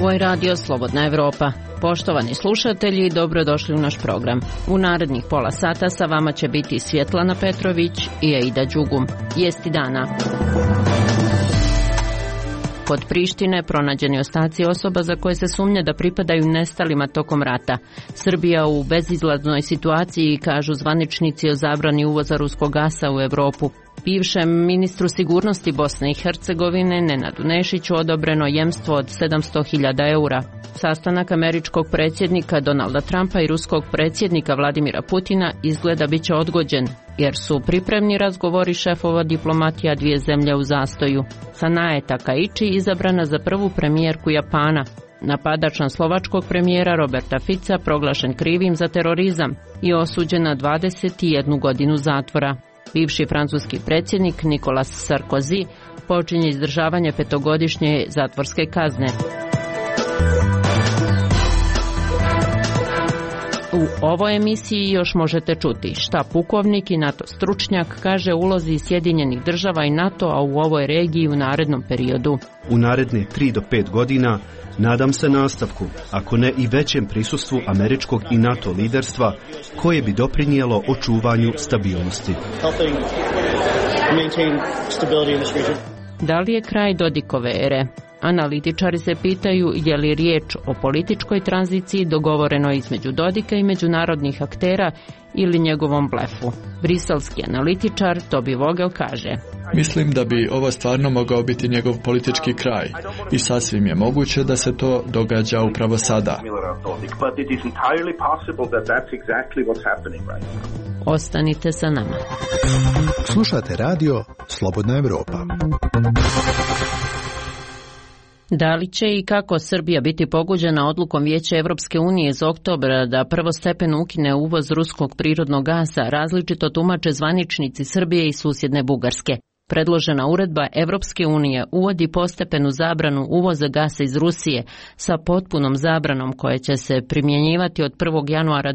Ovo je radio Slobodna Evropa. Poštovani slušatelji, dobrodošli u naš program. U narednih pola sata sa vama će biti Svjetlana Petrović i Aida Đugum. Vijesti dana. Kod Prištine pronađeni ostaci osoba za koje se sumnja da pripadaju nestalima tokom rata. Srbija u bezizlaznoj situaciji, kažu zvaničnici o zabrani uvoza ruskog gasa u Evropu. Bivšem ministru sigurnosti Bosne i Hercegovine Nenadu Nešiću odobreno jemstvo od 700.000 eura. Sastanak američkog predsjednika Donalda Trumpa i ruskog predsjednika Vladimira Putina izgleda biće odgođen, jer su pripremni razgovori šefova diplomatija dvije zemlje u zastoju. Sanae Takaichi izabrana za prvu premijerku Japana. Napadač na slovačkog premijera Roberta Fica proglašen krivim za terorizam i osuđen na 21 godinu zatvora. Bivši francuski predsjednik Nicolas Sarkozy počinje izdržavanje 5-godišnje zatvorske kazne. U ovoj emisiji još možete čuti šta pukovnik i NATO stručnjak kaže o ulozi Sjedinjenih država i NATO-a u ovoj regiji u narednom periodu. U naredne 3 do 5 godina nadam se nastavku, ako ne i većem prisustvu američkog i NATO liderstva, koje bi doprinijelo očuvanju stabilnosti. Da li je kraj Dodikove ere? Analitičari se pitaju je li riječ o političkoj tranziciji dogovoreno između Dodika i međunarodnih aktera ili njegovom blefu. Briselski analitičar Toby Vogel kaže: Mislim da bi ovo stvarno mogao biti njegov politički kraj i sasvim je moguće da se to događa upravo sada. Ostanite sa nama. Slušate radio Slobodna Evropa. Da li će i kako Srbija biti pogođena odlukom Vijeća Evropske unije iz oktobra da prvostepeno ukine uvoz ruskog prirodnog gasa, različito tumače zvaničnici Srbije i susjedne Bugarske. Predložena uredba Evropske unije uvodi postepenu zabranu uvoza gasa iz Rusije sa potpunom zabranom koja će se primjenjivati od 1. januara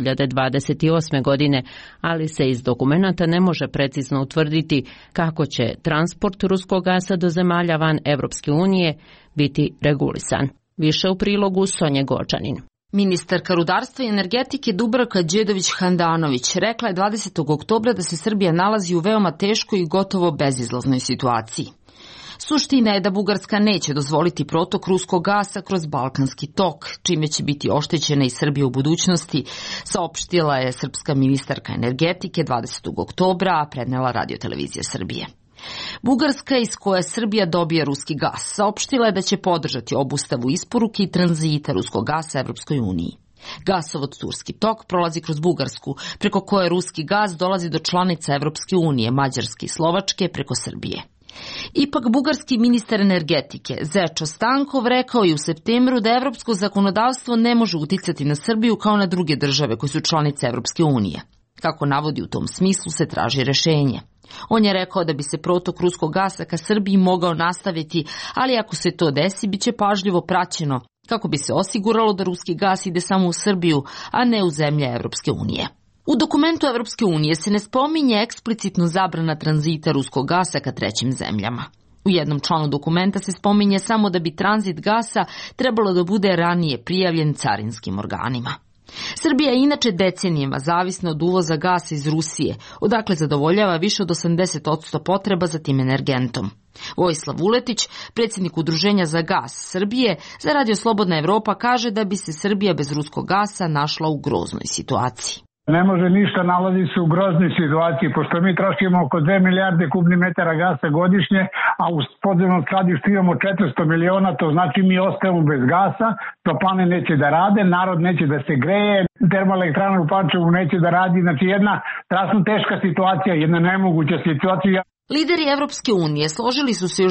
2028. godine, ali se iz dokumenata ne može precizno utvrditi kako će transport ruskog gasa do zemalja van Evropske unije biti regulisan. Više u prilogu Sonje Gočanin. Ministarka rudarstva i energetike Dubravka Đedović-Handanović rekla je 20. oktobra da se Srbija nalazi u veoma teškoj i gotovo bezizlaznoj situaciji. Suština je da Bugarska neće dozvoliti protok ruskog gasa kroz Balkanski tok, čime će biti oštećena i Srbija u budućnosti, saopštila je srpska ministarka energetike 20. oktobra, a prenela Radio-televizija Srbije. Bugarska, iz koje Srbija dobija ruski gas, saopštila je da će podržati obustavu isporuke i tranzita ruskog gasa Evropskoj uniji. Gasovod Turski tok prolazi kroz Bugarsku, preko koje ruski gas dolazi do članica Evropske unije, Mađarske i Slovačke preko Srbije. Ipak bugarski ministar energetike Zečo Stankov rekao je u septembru da evropsko zakonodavstvo ne može uticati na Srbiju kao na druge države koje su članice Evropske unije. Kako navodi, u tom smislu se traži rešenje. On je rekao da bi se protok ruskog gasa ka Srbiji mogao nastaviti, ali ako se to desi, bit će pažljivo praćeno, kako bi se osiguralo da ruski gas ide samo u Srbiju, a ne u zemlje Evropske unije. U dokumentu Evropske unije se ne spominje eksplicitno zabrana tranzita ruskog gasa ka trećim zemljama. U jednom članu dokumenta se spominje samo da bi tranzit gasa trebalo da bude ranije prijavljen carinskim organima. Srbija je inače decenijama zavisna od uvoza gasa iz Rusije, odakle zadovoljava više od 80% potreba za tim energentom. Vojislav Vuletić, predsjednik Udruženja za gas Srbije, za Radio Slobodna Evropa kaže da bi se Srbija bez ruskog gasa našla u groznoj situaciji. Ne može ništa, nalazi se u groznoj situaciji, pošto mi trošimo oko 2 milijarde kubnih metara gasa godišnje, a u podzemnom skladištu imamo 400 miliona, to znači mi ostajemo bez gasa, toplane neće da rade, narod neće da se greje, termoelektrana u Pančevu neće da radi, znači jedna strašno teška situacija, jedna nemoguća situacija. Lideri Evropske unije složili su se još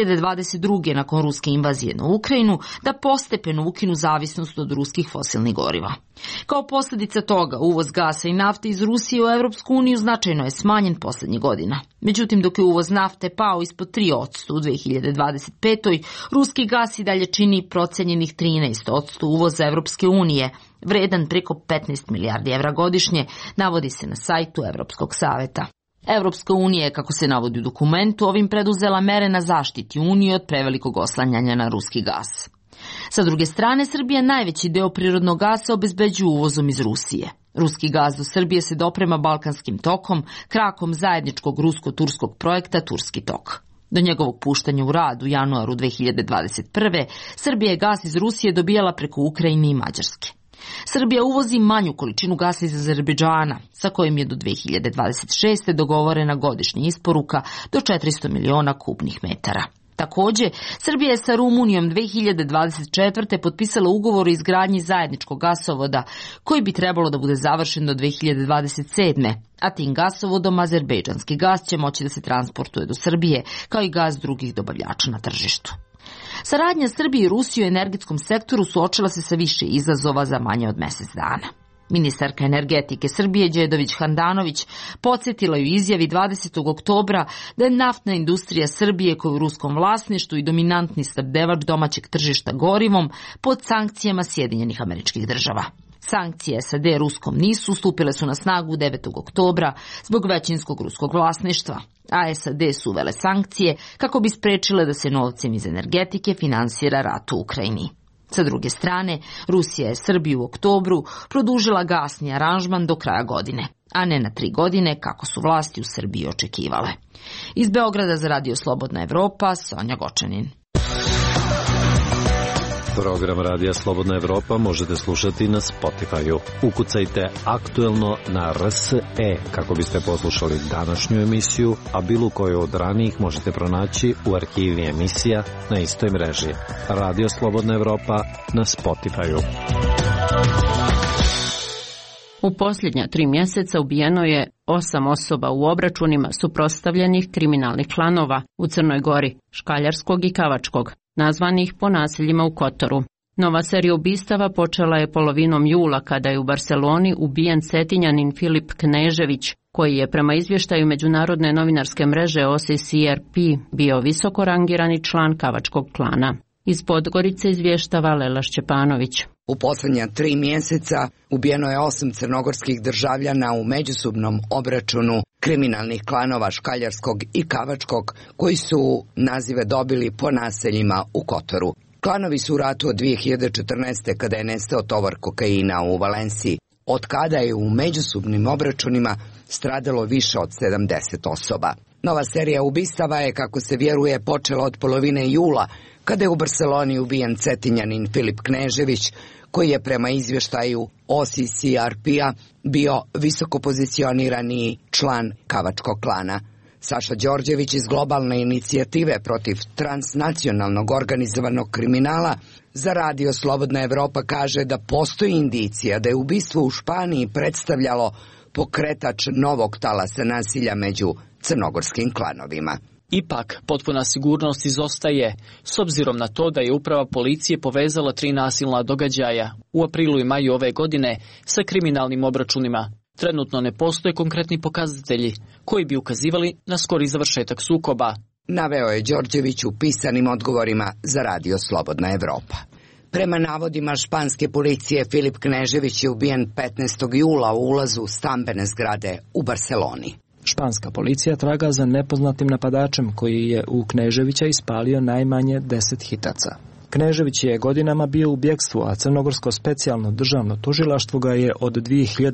2022. nakon ruske invazije na Ukrajinu da postepeno ukinu zavisnost od ruskih fosilnih goriva. Kao posljedica toga, uvoz gasa i nafte iz Rusije u Evropsku uniju značajno je smanjen posljednjih godina. Međutim, dok je uvoz nafte pao ispod 3% u 2025. ruski gas i dalje čini procenjenih 13% uvoza Evropske unije, vredan preko 15 milijardi evra godišnje, navodi se na sajtu Evropskog saveta. Evropska unija je, kako se navodi u dokumentu, ovim preduzela mere na zaštiti Unije od prevelikog oslanjanja na ruski gas. Sa druge strane, Srbija najveći deo prirodnog gasa obezbeđuje uvozom iz Rusije. Ruski gas do Srbije se doprema Balkanskim tokom, krakom zajedničkog rusko-turskog projekta Turski tok. Do njegovog puštanja u rad u januaru 2021. Srbija je gas iz Rusije dobijala preko Ukrajine i Mađarske. Srbija uvozi manju količinu gasa iz Azerbejdžana, sa kojim je do 2026. dogovorena godišnja isporuka do 400 miliona kubnih metara. Takođe, Srbija je sa Rumunijom 2024. potpisala ugovor o izgradnji zajedničkog gasovoda, koji bi trebalo da bude završen do 2027. A tim gasovodom azerbejdžanski gas će moći da se transportuje do Srbije, kao i gas drugih dobavljača na tržištu. Saradnja Srbije i Rusije u energetskom sektoru suočila se sa više izazova za manje od mesec dana. Ministarka energetike Srbije Đedović Handanović podsjetila je u izjavi 20. oktobra da je naftna industrija Srbije, koja je u ruskom vlasništvu i dominantni snabdevač domaćeg tržišta gorivom, pod sankcijama Sjedinjenih Američkih Država. Sankcije SAD ruskom NIS-u stupile su na snagu 9. oktobra zbog većinskog ruskog vlasništva, a SAD su uvele sankcije kako bi sprečile da se novcem iz energetike finansira rat u Ukrajini. Sa druge strane, Rusija je Srbiji u oktobru produžila gasni aranžman do kraja godine, a ne na 3 godine kako su vlasti u Srbiji očekivale. Iz Beograda za Radio Slobodna Evropa, Sonja Gočanin. Program Radija Slobodna Evropa možete slušati na Spotify-u. Ukucajte Aktuelno na RSE kako biste poslušali današnju emisiju, a bilo koju od ranijih možete pronaći u arhivi emisija na istoj mreži. Radio Slobodna Evropa na Spotify-u. U posljednja 3 mjeseca ubijeno je 8 osoba u obračunima suprotstavljenih kriminalnih klanova u Crnoj Gori, Škaljarskog i Kavačkog, nazvanih po naseljima u Kotoru. Nova serija ubistava počela je polovinom jula kada je u Barseloni ubijen Cetinjanin Filip Knežević, koji je prema izvještaju međunarodne novinarske mreže OCCRP bio visoko rangirani član Kavačkog klana. Iz Podgorice izvještava Lela Šćepanović. U posljednja 3 mjeseca ubijeno je 8 crnogorskih državljana u međusobnom obračunu kriminalnih klanova Škaljarskog i Kavačkog, koji su nazive dobili po naseljima u Kotoru. Klanovi su u ratu od 2014. kada je nestao tovar kokaina u Valenciji, od kada je u međusobnim obračunima stradalo više od 70 osoba. Nova serija ubistava je, kako se vjeruje, počela od polovine jula, kada je u Barseloni ubijen Cetinjanin Filip Knežević, koji je prema izvještaju OCCRP-a bio visoko pozicionirani član Kavačkog klana. Saša Đorđević iz globalne inicijative protiv transnacionalnog organizovanog kriminala za Radio Slobodna Evropa kaže da postoji indicija da je ubistvo u Španiji predstavljalo pokretač novog talasa nasilja među crnogorskim klanovima. Ipak, potpuna sigurnost izostaje, s obzirom na to da je uprava policije povezala 3 nasilna događaja u aprilu i maju ove godine sa kriminalnim obračunima. Trenutno ne postoje konkretni pokazatelji koji bi ukazivali na skori završetak sukoba. Naveo je Đorđević u pisanim odgovorima za Radio Slobodna Evropa. Prema navodima španske policije, Filip Knežević je ubijen 15. jula u ulazu stambene zgrade u Barseloni. Španska policija traga za nepoznatim napadačem koji je u Kneževića ispalio najmanje 10 hitaca. Knežević je godinama bio u bjegstvu, a Crnogorsko specijalno državno tužilaštvo ga je od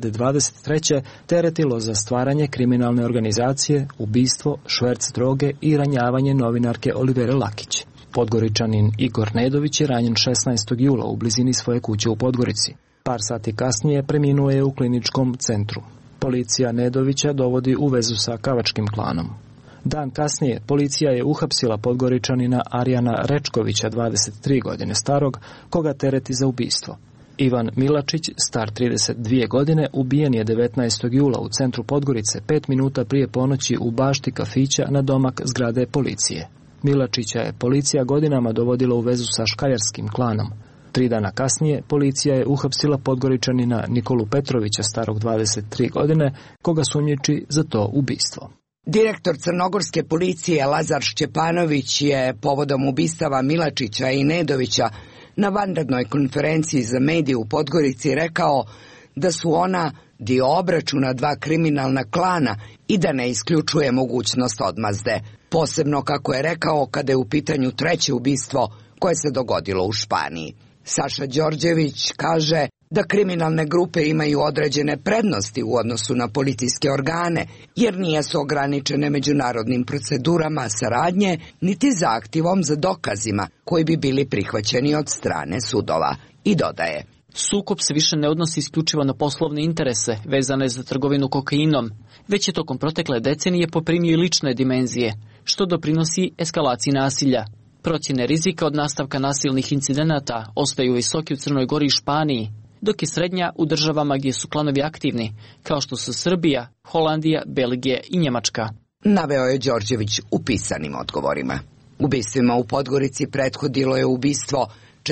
2023. teretilo za stvaranje kriminalne organizacije, ubistvo, šverc droge i ranjavanje novinarke Olivere Lakić. Podgoričanin Igor Nedović je ranjen 16. jula u blizini svoje kuće u Podgorici. Par sati kasnije preminuo je u kliničkom centru. Policija Nedovića dovodi u vezu sa Kavačkim klanom. Dan kasnije policija je uhapsila Podgoričanina Arijana Rečkovića, 23 godine starog, koga tereti za ubistvo. Ivan Milačić, star 32 godine, ubijen je 19. jula u centru Podgorice 5 minuta prije ponoći u bašti kafića na domak zgrade policije. Milačića je policija godinama dovodila u vezu sa Škaljarskim klanom. 3 dana kasnije policija je uhapsila Podgoričanina Nikolu Petrovića, starog 23 godine, koga sumnjiči za to ubistvo. Direktor crnogorske policije Lazar Šćepanović je povodom ubistava Milačića i Nedovića na vanrednoj konferenciji za medije u Podgorici rekao da su ona dio obračuna 2 kriminalna klana i da ne isključuje mogućnost odmazde. Posebno, kako je rekao, kada je u pitanju 3. ubistvo koje se dogodilo u Španiji. Saša Đorđević kaže da kriminalne grupe imaju određene prednosti u odnosu na policijske organe, jer nisu ograničene međunarodnim procedurama saradnje, niti zahtjevom za dokazima koji bi bili prihvaćeni od strane sudova. I dodaje: sukob se više ne odnosi isključivo na poslovne interese vezane za trgovinu kokainom, već je tokom protekle decenije poprimio i lične dimenzije, što doprinosi eskalaciji nasilja. Procjene rizika od nastavka nasilnih incidenata ostaju visoki u Crnoj Gori i Španiji, dok je srednja u državama gdje su klanovi aktivni, kao što su Srbija, Holandija, Belgija i Njemačka. Naveo je Đorđević u pisanim odgovorima. Ubistvima u Podgorici prethodilo je ubistvo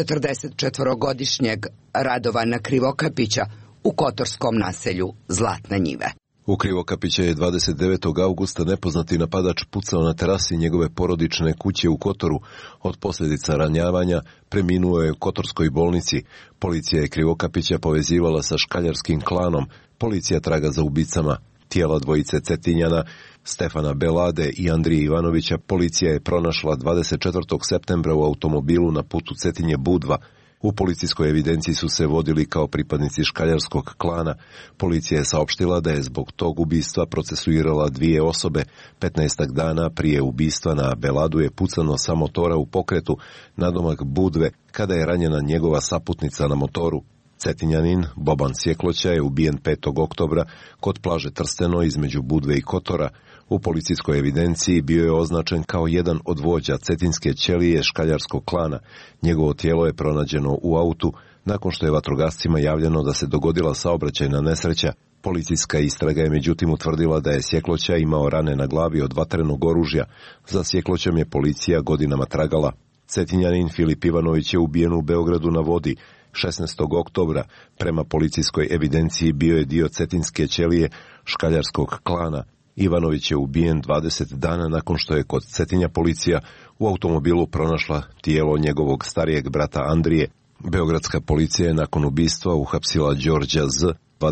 44-godišnjeg Radovana Krivokapića u kotorskom naselju Zlatne Njive. U Krivokapića je 29. augusta nepoznati napadač pucao na terasi njegove porodične kuće u Kotoru. Od posljedica ranjavanja preminuo je u kotorskoj bolnici. Policija je Krivokapića povezivala sa škaljarskim klanom. Policija traga za ubicama. Tijela dvojice Cetinjana, Stefana Belade i Andrije Ivanovića, policija je pronašla 24. septembra u automobilu na putu Cetinje-Budva. U policijskoj evidenciji su se vodili kao pripadnici škaljarskog klana. Policija je saopštila da je zbog tog ubistva procesuirala 2 osobe. 15 dana prije ubistva na Beladu je pucano sa motora u pokretu nadomak Budve, kada je ranjena njegova saputnica na motoru. Cetinjanin Boban Sjekloća je ubijen 5. oktobra kod plaže Trsteno između Budve i Kotora. U policijskoj evidenciji bio je označen kao jedan od vođa cetinske ćelije škaljarskog klana. Njegovo tijelo je pronađeno u autu nakon što je vatrogascima javljeno da se dogodila saobraćajna nesreća. Policijska istraga je međutim utvrdila da je Sjekloća imao rane na glavi od vatrenog oružja. Za Sjekloćem je policija godinama tragala. Cetinjanin Filip Ivanović je ubijen u Beogradu na vodi 16. oktobra. Prema policijskoj evidenciji bio je dio cetinske ćelije škaljarskog klana. Ivanović je ubijen 20 dana nakon što je kod Cetinja policija u automobilu pronašla tijelo njegovog starijeg brata Andrije. Beogradska policija je nakon ubistva uhapsila Đorđa Z,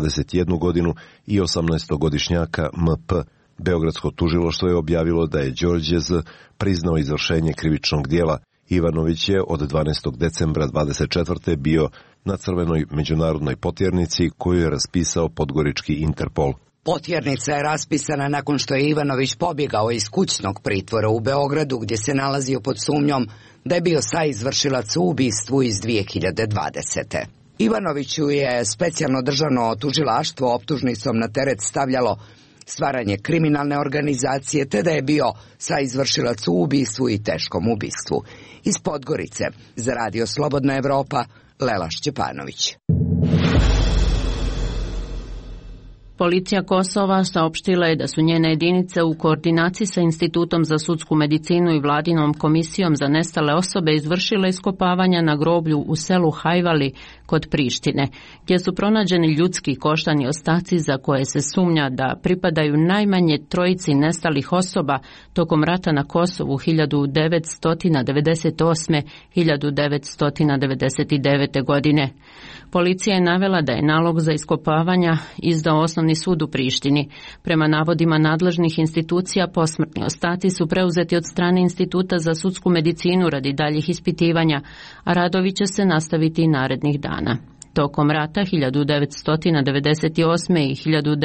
21 godinu, i 18-godišnjaka MP. Beogradsko tužilaštvo je objavilo da je Đorđe Z priznao izvršenje krivičnog dijela. Ivanović je od 12. decembra 24. bio na crvenoj međunarodnoj potjernici koju je raspisao podgorički Interpol. Potjernica je raspisana nakon što je Ivanović pobjegao iz kućnog pritvora u Beogradu, gdje se nalazio pod sumnjom da je bio saizvršilac u ubistvu iz 2020. Ivanoviću je specijalno državno tužilaštvo optužnicom na teret stavljalo stvaranje kriminalne organizacije, te da je bio saizvršilac u ubistvu i teškom ubistvu. Iz Podgorice za Radio Slobodna Evropa, Lela Šćepanović. Policija Kosova saopštila je da su njene jedinice u koordinaciji sa Institutom za sudsku medicinu i Vladinom komisijom za nestale osobe izvršile iskopavanja na groblju u selu Hajvali kod Prištine, gdje su pronađeni ljudski koštani ostaci za koje se sumnja da pripadaju najmanje 3 nestalih osoba tokom rata na Kosovu 1998-1999. godine. Policija je navela da je nalog za iskopavanja izdao Osnovni sud u Prištini. Prema navodima nadležnih institucija, posmrtni ostaci su preuzeti od strane Instituta za sudsku medicinu radi daljih ispitivanja, a radovi će se nastaviti i narednih dana. Tokom rata 1998. i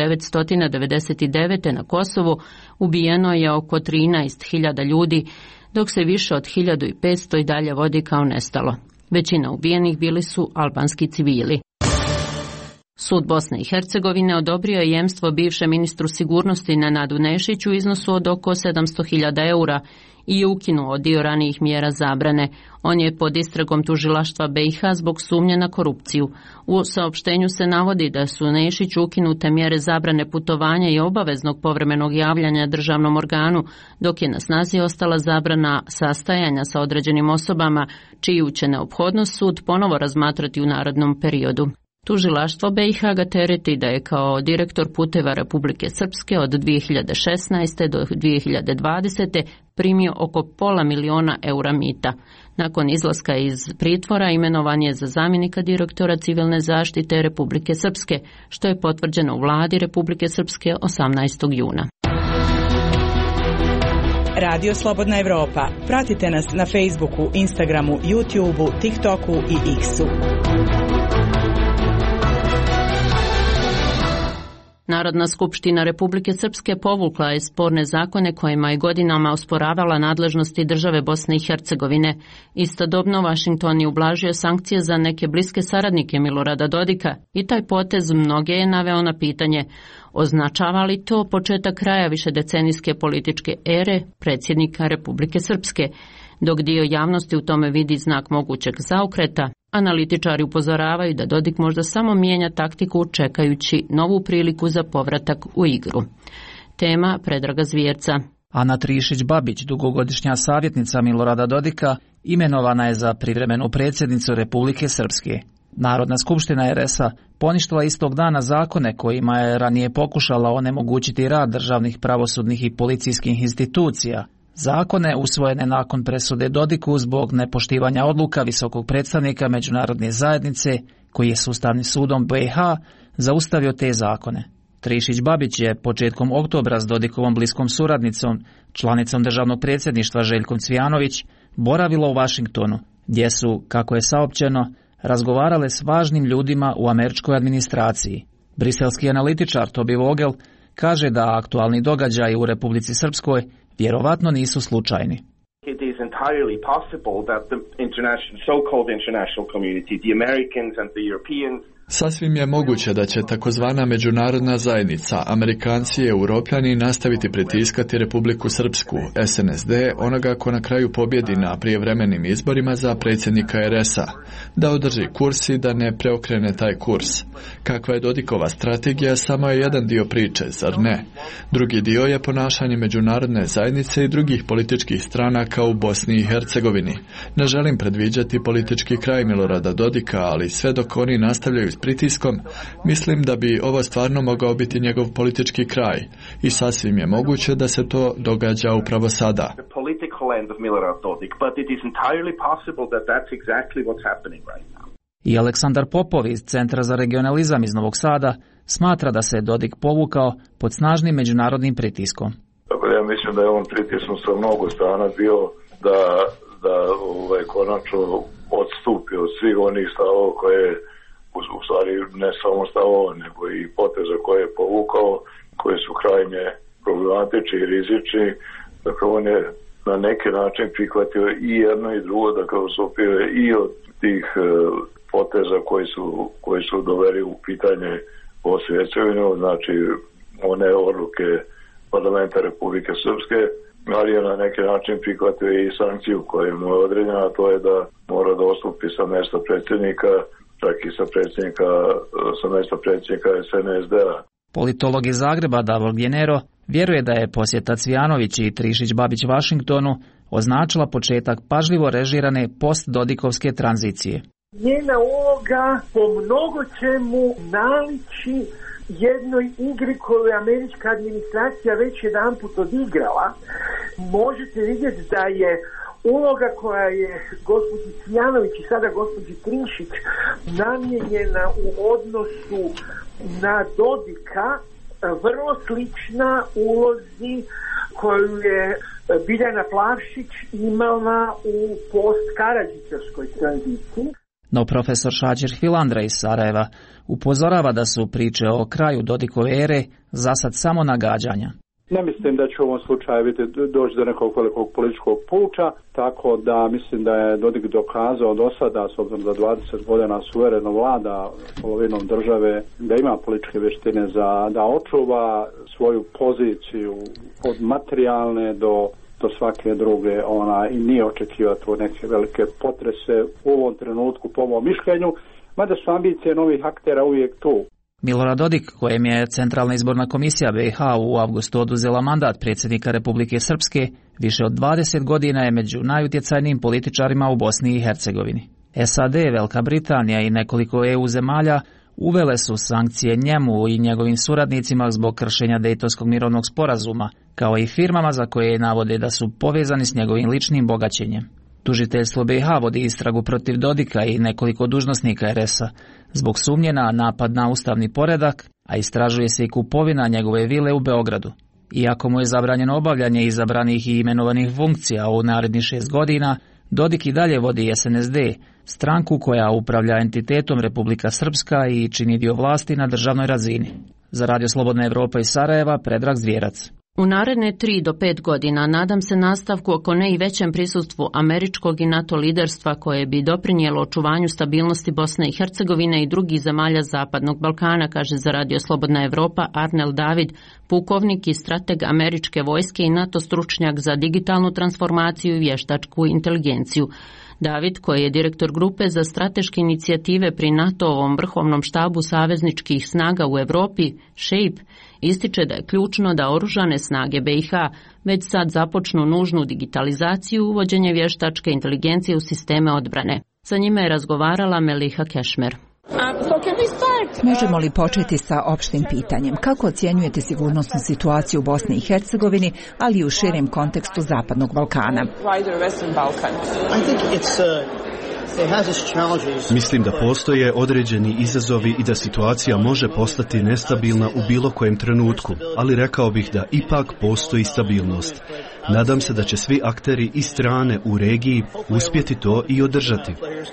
1999. na Kosovu ubijeno je oko 13.000 ljudi, dok se više od 1.500 i dalje vodi kao nestalo. Većina ubijenih bili su albanski civili. Sud Bosne i Hercegovine odobrio je jemstvo bivšem ministru sigurnosti Nenadu Nešiću u iznosu od oko 700.000 eura i ukinuo dio ranijih mjera zabrane. On je pod istragom tužilaštva BiH zbog sumnje na korupciju. U saopštenju se navodi da su Nešiću ukinute mjere zabrane putovanja i obaveznog povremenog javljanja državnom organu, dok je na snazi ostala zabrana sastajanja sa određenim osobama, čiju će neophodnost sud ponovo razmatrati u narednom periodu. Tužilaštvo BiH ga tereti da je kao direktor puteva Republike Srpske od 2016. do 2020. primio oko $500.000 eura mita. Nakon izlaska iz pritvora imenovan je za zamjenika direktora civilne zaštite Republike Srpske, što je potvrđeno u vladi Republike Srpske 18. juna. Radio Slobodna Evropa. Pratite nas na Facebooku, Instagramu, YouTubeu, TikToku i X-u. Narodna skupština Republike Srpske povukla je sporne zakone kojima je godinama osporavala nadležnosti države Bosne i Hercegovine. Istodobno Vašington je ublažio sankcije za neke bliske saradnike Milorada Dodika i taj potez mnoge je naveo na pitanje: označava li to početak kraja višedecenijske političke ere predsjednika Republike Srpske? Dok dio javnosti u tome vidi znak mogućeg zaokreta, analitičari upozoravaju da Dodik možda samo mijenja taktiku čekajući novu priliku za povratak u igru. Tema Predraga Zvjerca. Ana Trišić-Babić, dugogodišnja savjetnica Milorada Dodika, imenovana je za privremenu predsjednicu Republike Srpske. Narodna skupština RS-a poništila istog dana zakone kojima je ranije pokušala onemogućiti rad državnih, pravosudnih i policijskih institucija. Zakone usvojene nakon presude Dodiku zbog nepoštivanja odluka visokog predstavnika međunarodne zajednice, koji je s Ustavnim sudom BiH zaustavio te zakone. Trišić-Babić je početkom oktobra s Dodikovom bliskom suradnicom, članicom državnog predsjedništva Željkom Cvijanović, boravila u Vašingtonu, gdje su, kako je saopćeno, razgovarale s važnim ljudima u američkoj administraciji. Briselski analitičar Tobi Vogel kaže da aktualni događaji u Republici Srpskoj vjerovatno nisu slučajni. It is entirely possible that the so-called international community, the Americans and the Europeans, sasvim je moguće da će takozvana međunarodna zajednica, Amerikanci i Europljani, nastaviti pritiskati Republiku Srpsku, SNSD, onoga ko na kraju pobjedi na prijevremenim izborima za predsjednika RS-a, da održi kurs i da ne preokrene taj kurs. Kakva je Dodikova strategija samo je jedan dio priče, zar ne? Drugi dio je ponašanje međunarodne zajednice i drugih političkih stranaka u Bosni i Hercegovini. Ne želim predviđati politički kraj Milorada Dodika, ali sve dok oni nastavljaju s pritiskom, mislim da bi ovo stvarno mogao biti njegov politički kraj i sasvim je moguće da se to događa upravo sada. I Aleksandar Popov iz Centra za regionalizam iz Novog Sada smatra da se Dodik povukao pod snažnim međunarodnim pritiskom. Tako da ja mislim da je on pritiskom sa mnogo strana bio da konačno odstupi od svih onih stavova koje u stvari ne samo stavova, nego i poteza koje je povukao, koje su krajnje problematični i rizični. Dakle, on je na neki način prihvatio i jedno i drugo, dakle, odstupio je i od tih poteza koji su doveli u pitanje Bosne i Hercegovine, znači one odluke parlamenta Republike Srpske, ali je na neki način prihvatio i sankciju koja mu je određena, a to je da mora da odstupi sa mjesta predsjednika, čak i sa mjesta predsjednika SNSD-a. Politolog iz Zagreba Davor Gjenero vjeruje da je posjeta Cvijanović i Trišić-Babić Vašingtonu označila početak pažljivo režirane post-dodikovske tranzicije. Njena uloga po mnogo čemu naliči jednoj igri koju je američka administracija već jedanput odigrala. Možete vidjeti da je uloga koja je gospođi Cvijanović i sada gospođi Trišić namijenjena u odnosu na Dodika vrlo slična ulozi koju je Biljana Plavšić imala u post-Karadžićevskoj tranziciji. No profesor Šađer Hvilandra iz Sarajeva upozorava da su priče o kraju Dodikove ere zasad samo nagađanja. Ne mislim da će u ovom slučaju doći do nekog velikog političkog puča, tako da mislim da je Dodik dokazao do sada, s obzirom da 20 godina suvereno vlada polovinom države, da ima političke vještine da očuva svoju poziciju od materijalne do svake druge, i nije očekivati neke velike potrese u ovom trenutku, po mom mišljenju, mada su ambicije novih aktera uvijek tu. Milorad Dodik, kojem je Centralna izborna komisija BiH u avgustu oduzela mandat predsjednika Republike Srpske, više od 20 godina je među najutjecajnijim političarima u Bosni i Hercegovini. SAD, Velika Britanija i nekoliko EU zemalja uvele su sankcije njemu i njegovim suradnicima zbog kršenja Dejtonskog mirovnog sporazuma, kao i firmama za koje navode da su povezani s njegovim ličnim bogaćenjem. Tužiteljstvo BiH vodi istragu protiv Dodika i nekoliko dužnosnika RS-a zbog sumnje na napad na ustavni poredak, a istražuje se i kupovina njegove vile u Beogradu. Iako mu je zabranjeno obavljanje izabranih i imenovanih funkcija u narednih 6 godina, Dodik i dalje vodi SNSD, stranku koja upravlja entitetom Republika Srpska i čini dio vlasti na državnoj razini. Za Radio Slobodna Evropa iz Sarajeva, Predrag Zvijerac. U naredne 3 do 5 godina nadam se nastavku, ako ne i većem prisustvu američkog i NATO liderstva koje bi doprinijelo očuvanju stabilnosti Bosne i Hercegovine i drugih zemalja Zapadnog Balkana, kaže za Radio Slobodna Evropa Arnel David, pukovnik i strateg američke vojske i NATO stručnjak za digitalnu transformaciju i vještačku inteligenciju. David, koji je direktor grupe za strateške inicijative pri NATO-ovom vrhovnom štabu savezničkih snaga u Europi, SHAPE, ističe da je ključno da oružane snage BiH već sad započnu nužnu digitalizaciju i uvođenje vještačke inteligencije u sisteme odbrane. Sa njime je razgovarala Meliha Kešmer. Možemo li početi sa opštim pitanjem? Kako ocjenjujete sigurnosnu situaciju u Bosni i Hercegovini, ali i u širem kontekstu Zapadnog Balkana? Mislim da postoje određeni izazovi i da situacija može postati nestabilna u bilo kojem trenutku, ali rekao bih da ipak postoji stabilnost. Nadam se da će svi akteri i strane u regiji uspjeti to i održati.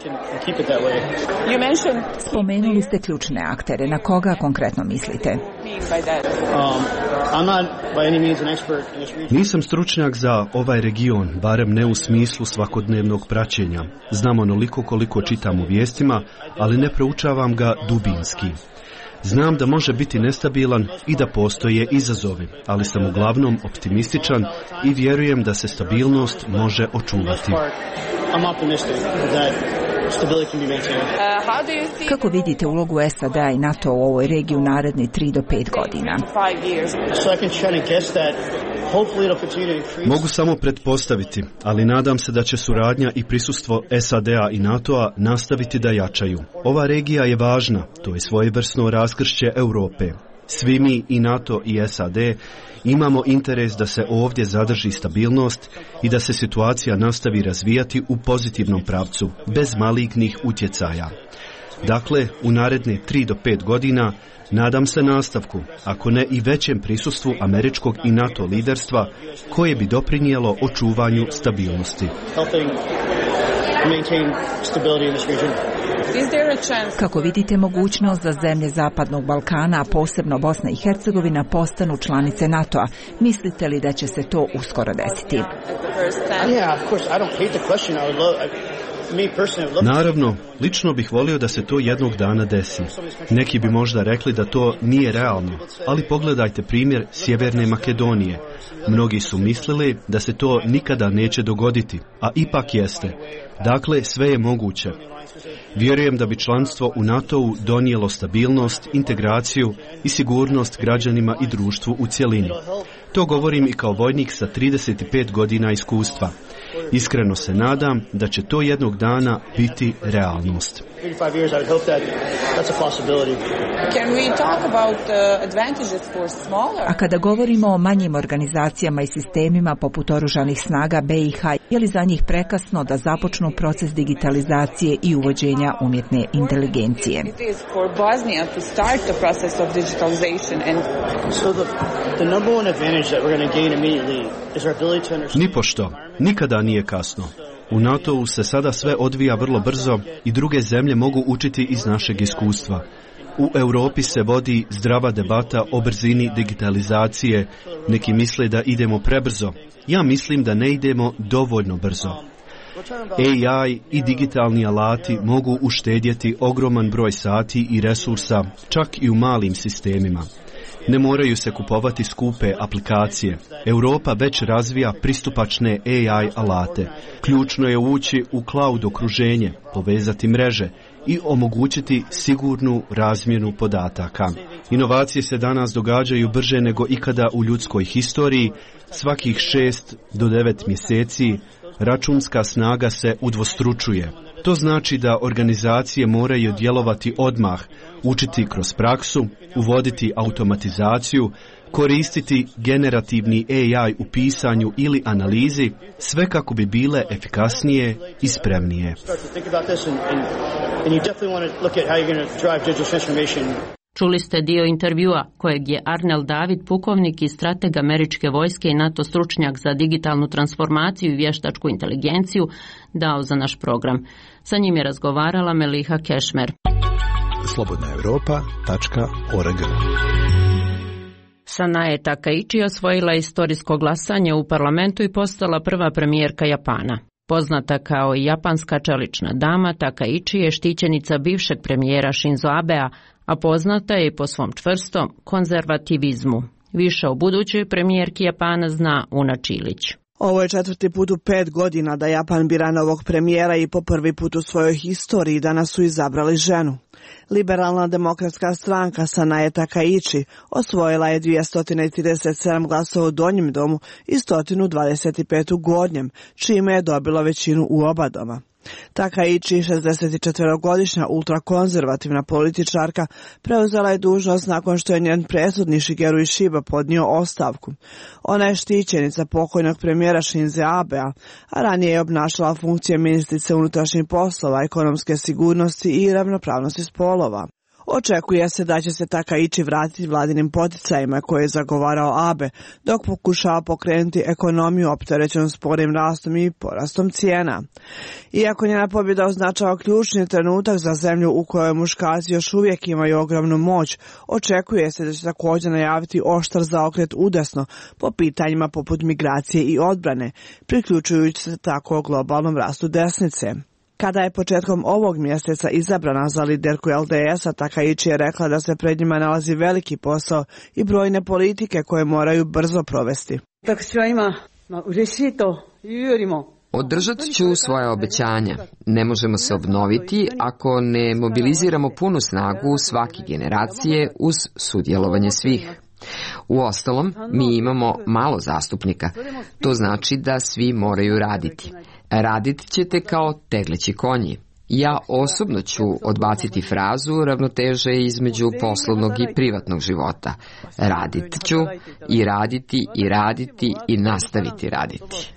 Spomenuli ste ključne aktere. Na koga konkretno mislite? Nisam stručnjak za ovaj region, barem ne u smislu svakodnevnog praćenja. Znam onoliko koliko čitam u vijestima, ali ne proučavam ga dubinski. Znam da može biti nestabilan i da postoje izazovi, ali sam uglavnom optimističan i vjerujem da se stabilnost može očuvati. Kako vidite ulogu SAD-a i NATO u ovoj regiji u naredni 3 do 5 godina? Mogu samo pretpostaviti, ali nadam se da će suradnja i prisustvo SAD-a i NATO-a nastaviti da jačaju. Ova regija je važna, to je svojevrsno raskršće Europe. Svi mi, i NATO i SAD, imamo interes da se ovdje zadrži stabilnost i da se situacija nastavi razvijati u pozitivnom pravcu, bez malignih utjecaja. Dakle, u naredne 3 do 5 godina nadam se nastavku, ako ne i većem prisustvu američkog i NATO liderstva koje bi doprinijelo očuvanju stabilnosti. Kako vidite mogućnost da zemlje Zapadnog Balkana, a posebno Bosna i Hercegovina, postanu članice NATO-a? Mislite li da će se to uskoro desiti? Naravno, lično bih volio da se to jednog dana desi. Neki bi možda rekli da to nije realno, ali pogledajte primjer Sjeverne Makedonije. Mnogi su mislili da se to nikada neće dogoditi, a ipak jeste. Dakle, sve je moguće. Vjerujem da bi članstvo u NATO-u donijelo stabilnost, integraciju i sigurnost građanima i društvu u cjelini. To govorim i kao vojnik sa 35 godina iskustva. Iskreno se nadam da će to jednog dana biti realnost. A kada govorimo o manjim organizacijama i sistemima poput oružanih snaga BiH, je li za njih prekasno da započnu proces digitalizacije i uvođenja umjetne inteligencije? Nipošto, nikada nije kasno. U NATO-u se sada sve odvija vrlo brzo i druge zemlje mogu učiti iz našeg iskustva. U Europi se vodi zdrava debata o brzini digitalizacije. Neki misle da idemo prebrzo. Ja mislim da ne idemo dovoljno brzo. AI i digitalni alati mogu uštedjeti ogroman broj sati i resursa, čak i u malim sistemima. Ne moraju se kupovati skupe aplikacije. Europa već razvija pristupačne AI alate. Ključno je ući u cloud okruženje, povezati mreže i omogućiti sigurnu razmjenu podataka. Inovacije se danas događaju brže nego ikada u ljudskoj historiji. Svakih 6 do 9 mjeseci računska snaga se udvostručuje. To znači da organizacije moraju djelovati odmah, učiti kroz praksu, uvoditi automatizaciju, koristiti generativni AI u pisanju ili analizi, sve kako bi bile efikasnije i spremnije. Čuli ste dio intervjua kojeg je Arnel David, pukovnik i strateg američke vojske i NATO stručnjak za digitalnu transformaciju i vještačku inteligenciju, dao za naš program. Sa njim je razgovarala Meliha Kešmer. slobodnaevropa.org. Sanae Takaichi osvojila istorijsko glasanje u parlamentu i postala prva premijerka Japana. Poznata kao i japanska čelična dama, Takaichi je štićenica bivšeg premijera Shinzo Abea, a poznata je i po svom čvrstom konzervativizmu. Više o budućoj premijerki Japana zna Una Čilić. Ovo je 4. put u 5 godina da Japan bira novog premijera i po prvi put u svojoj historiji danas su izabrali ženu. Liberalna demokratska stranka Sanae Takaichi osvojila je 237 glasova u donjem domu i 125 u gornjem, čime je dobila većinu u oba doma. Takaichi, 64-godišnja ultrakonzervativna političarka, preuzela je dužnost nakon što je njen prethodnik Shigeru Ishiba podnio ostavku. Ona je štićenica pokojnog premijera Shinze Abea, a ranije je obnašala funkcije ministrice unutrašnjih poslova, ekonomske sigurnosti i ravnopravnosti spolova. Očekuje se da će se Takaichi vratiti vladinim poticajima koje je zagovarao Abe, dok pokušava pokrenuti ekonomiju opterećenom sporim rastom i porastom cijena. Iako njena pobjeda označava ključni trenutak za zemlju u kojoj muškarci još uvijek imaju ogromnu moć, očekuje se da će također najaviti oštar zaokret udesno po pitanjima poput migracije i odbrane, priključujući se tako globalnom rastu desnice. Kada je početkom ovog mjeseca izabrana za liderku LDS-a, Takaichi je rekla da se pred njima nalazi veliki posao i brojne politike koje moraju brzo provesti. Održat ću svoje obećanja. Ne možemo se obnoviti ako ne mobiliziramo punu snagu svake generacije uz sudjelovanje svih. Uostalom, mi imamo malo zastupnika. To znači da svi moraju raditi. Radit ćete kao tegleći konji. Ja osobno ću odbaciti frazu ravnoteže između poslovnog i privatnog života. Radit ću i raditi i raditi i nastaviti raditi.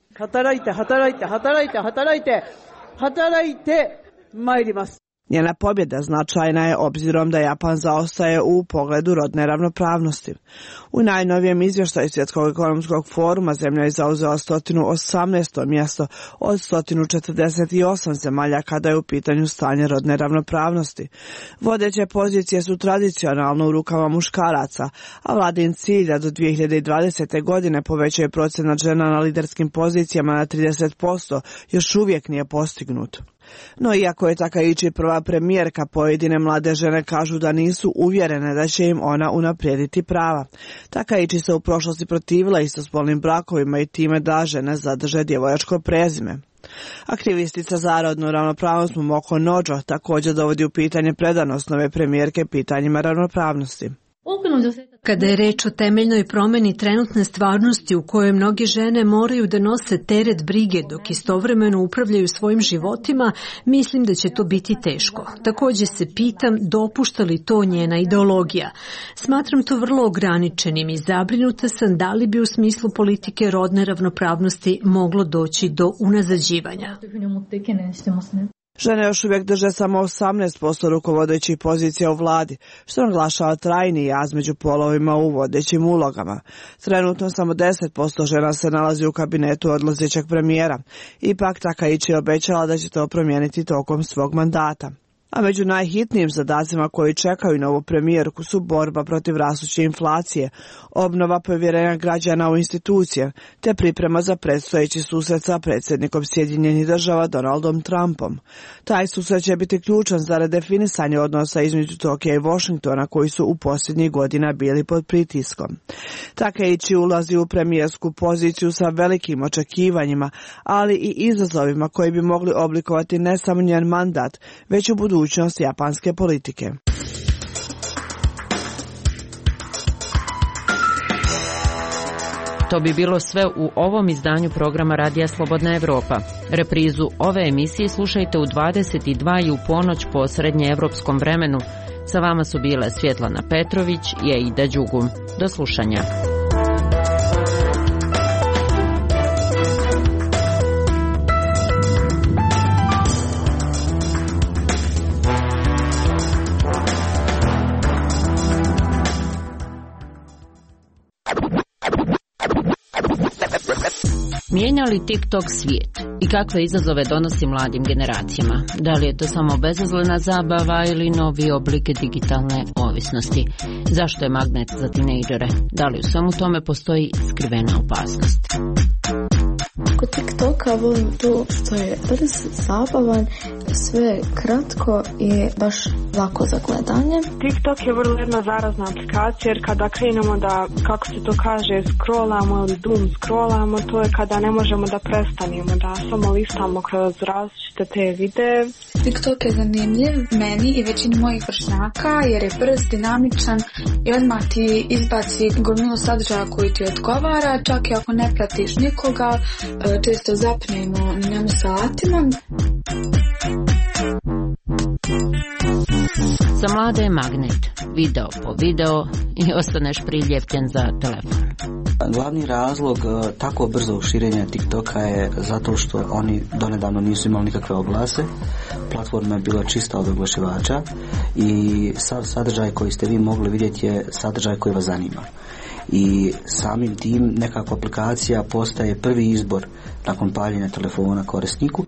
Njena pobjeda značajna je obzirom da Japan zaostaje u pogledu rodne ravnopravnosti. U najnovijem izvještaju Svjetskog ekonomskog foruma zemlja je zauzela 118. mjesto od 148 zemalja kada je u pitanju stanje rodne ravnopravnosti. Vodeće pozicije su tradicionalno u rukama muškaraca, a vladin cilj da do 2020. godine povećaju procenat žena na liderskim pozicijama na 30% još uvijek nije postignut. No iako je Takaichi prva premijerka, pojedine mlade žene kažu da nisu uvjerene da će im ona unaprijediti prava. Takaichi se u prošlosti protivila istospolnim brakovima i time da žene zadrže djevojačko prezime. Aktivistica za rodnu ravnopravnost Momoko Nojo također dovodi u pitanje predanost nove premijerke pitanjima ravnopravnosti. Kada je reč o temeljnoj promjeni trenutne stvarnosti u kojoj mnoge žene moraju da nose teret brige dok istovremeno upravljaju svojim životima, mislim da će to biti teško. Također se pitam dopušta li to njena ideologija. Smatram to vrlo ograničenim i zabrinuta sam da li bi u smislu politike rodne ravnopravnosti moglo doći do unazađivanja. Žene još uvijek drže samo 18% rukovodećih pozicija u vladi, što naglašava trajni jaz među polovima u vodećim ulogama. Trenutno samo 10% žena se nalazi u kabinetu odlazećeg premijera. Ipak Takaichi je obećala da će to promijeniti tokom svog mandata. A među najhitnijim zadacima koji čekaju novu premijerku su borba protiv rastuće inflacije, obnova povjerenja građana u institucije, te priprema za predstojeći susret sa predsjednikom Sjedinjenih država Donaldom Trumpom. Taj susret će biti ključan za redefinisanje odnosa između Tokija i Washingtona koji su u posljednjih godina bili pod pritiskom. Takaichi ulazi u premijersku poziciju sa velikim očekivanjima, ali i izazovima koji bi mogli oblikovati ne samo njen mandat, već u budućnosti japanske politike. To bi bilo sve u ovom izdanju programa Radija Slobodna Evropa. Reprizu ove emisije slušajte u 22 i u ponoć po srednjeevropskom vremenu. Sa vama su bile Svjetlana Petrović i Aida Đugum. Do slušanja. Mijenja li TikTok svijet i kakve izazove donosi mladim generacijama? Da li je to samo bezazlena zabava ili novi oblik digitalne ovisnosti? Zašto je magnet za tinejdžere? Da li u svemu tome postoji skrivena opasnost? Kod TikToka volim to što je brz, zabavan, sve kratko i baš lako za gledanje. TikTok je vrlo jedna zarazna aplikacija jer kada krenemo da, kako se to kaže, scrollamo ili doom scrollamo, to je kada ne možemo da prestanemo, da samo listamo kroz različite te videe. TikTok je zanimljiv meni i većini mojih vršnjaka jer je brz, dinamičan i odmah ti izbaci gomilu sadržaja koji ti odgovara, čak i ako ne pratiš nikoga, često zapnemo na njemu satima. Za mlade je magnet, video po video i ostaneš priljepljen za telefon. Glavni razlog tako brzo širenja TikToka je zato što oni donedavno nisu imali nikakve oglase. Platforma je bila čista od oglašivača i sav sadržaj koji ste vi mogli vidjeti je sadržaj koji vas zanima. I samim tim nekakva aplikacija postaje prvi izbor nakon paljenja telefona korisniku.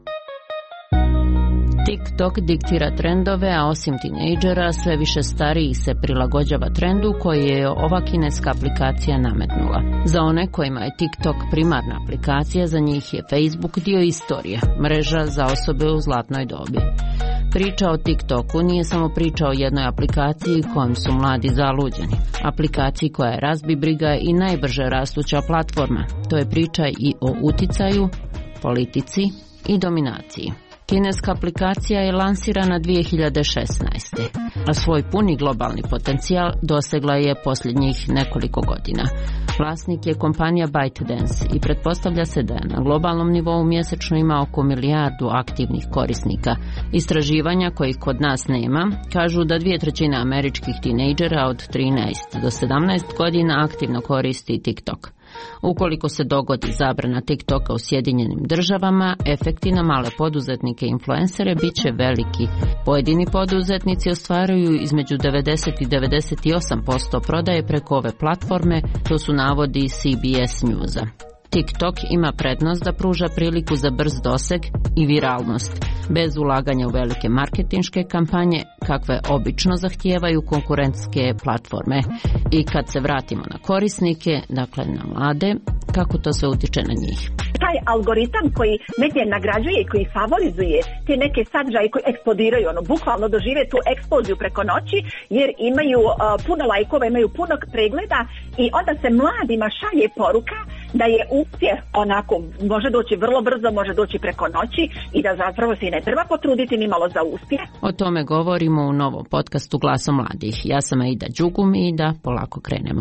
TikTok diktira trendove, a osim tinejdžera sve više stariji se prilagođava trendu koji je ova kineska aplikacija nametnula. Za one kojima je TikTok primarna aplikacija, za njih je Facebook dio istorije, mreža za osobe u zlatnoj dobi. Priča o TikToku nije samo priča o jednoj aplikaciji kojom su mladi zaluđeni. Aplikaciji koja je razbibriga i najbrže rastuća platforma. To je priča i o uticaju, politici i dominaciji. Kineska aplikacija je lansirana 2016. a svoj puni globalni potencijal dosegla je posljednjih nekoliko godina. Vlasnik je kompanija ByteDance i pretpostavlja se da je na globalnom nivou mjesečno ima oko 1 milijardu aktivnih korisnika. Istraživanja kojih kod nas nema kažu da 2/3 američkih tinejdžera od 13 do 17 godina aktivno koristi TikTok. Ukoliko se dogodi zabrana TikToka u Sjedinjenim Državama, efekti na male poduzetnike i influencere bit će veliki. Pojedini poduzetnici ostvaruju između 90 i 98% prodaje preko ove platforme, to su navodi CBS Newsa. TikTok ima prednost da pruža priliku za brz doseg i viralnost, bez ulaganja u velike marketinške kampanje, kakve obično zahtijevaju konkurentske platforme. I kad se vratimo na korisnike, dakle na mlade, kako to sve utiče na njih? Taj algoritam koji medije nagrađuje i koji favorizuje te neke sadržaje koji eksplodiraju, bukvalno dožive tu eksploziju preko noći jer imaju puno lajkova, imaju puno pregleda i onda se mladima šalje poruka da je uspjeh onako, može doći vrlo brzo, može doći preko noći i da zapravo se ne treba potruditi ni malo za uspjeh. O tome govorimo u novom podcastu Glasom mladih. Ja sam Aida Đugum i da polako krenemo.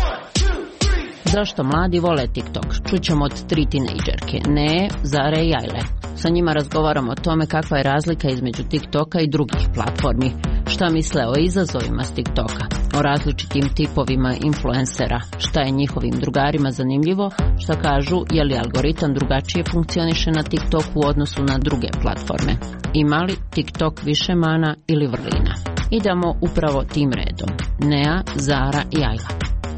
Zašto mladi vole TikTok? Čućemo od 3 tinejdžerke, Ne, Zare i Ajle. Sa njima razgovaramo o tome kakva je razlika između TikToka i drugih platformi, šta misle o izazovima s TikToka, o različitim tipovima influencera, šta je njihovim drugarima zanimljivo, šta kažu je li algoritam drugačije funkcioniše na TikToku u odnosu na druge platforme. Ima li TikTok više mana ili vrlina? Idemo upravo tim redom. Nea, Zara i Ajla.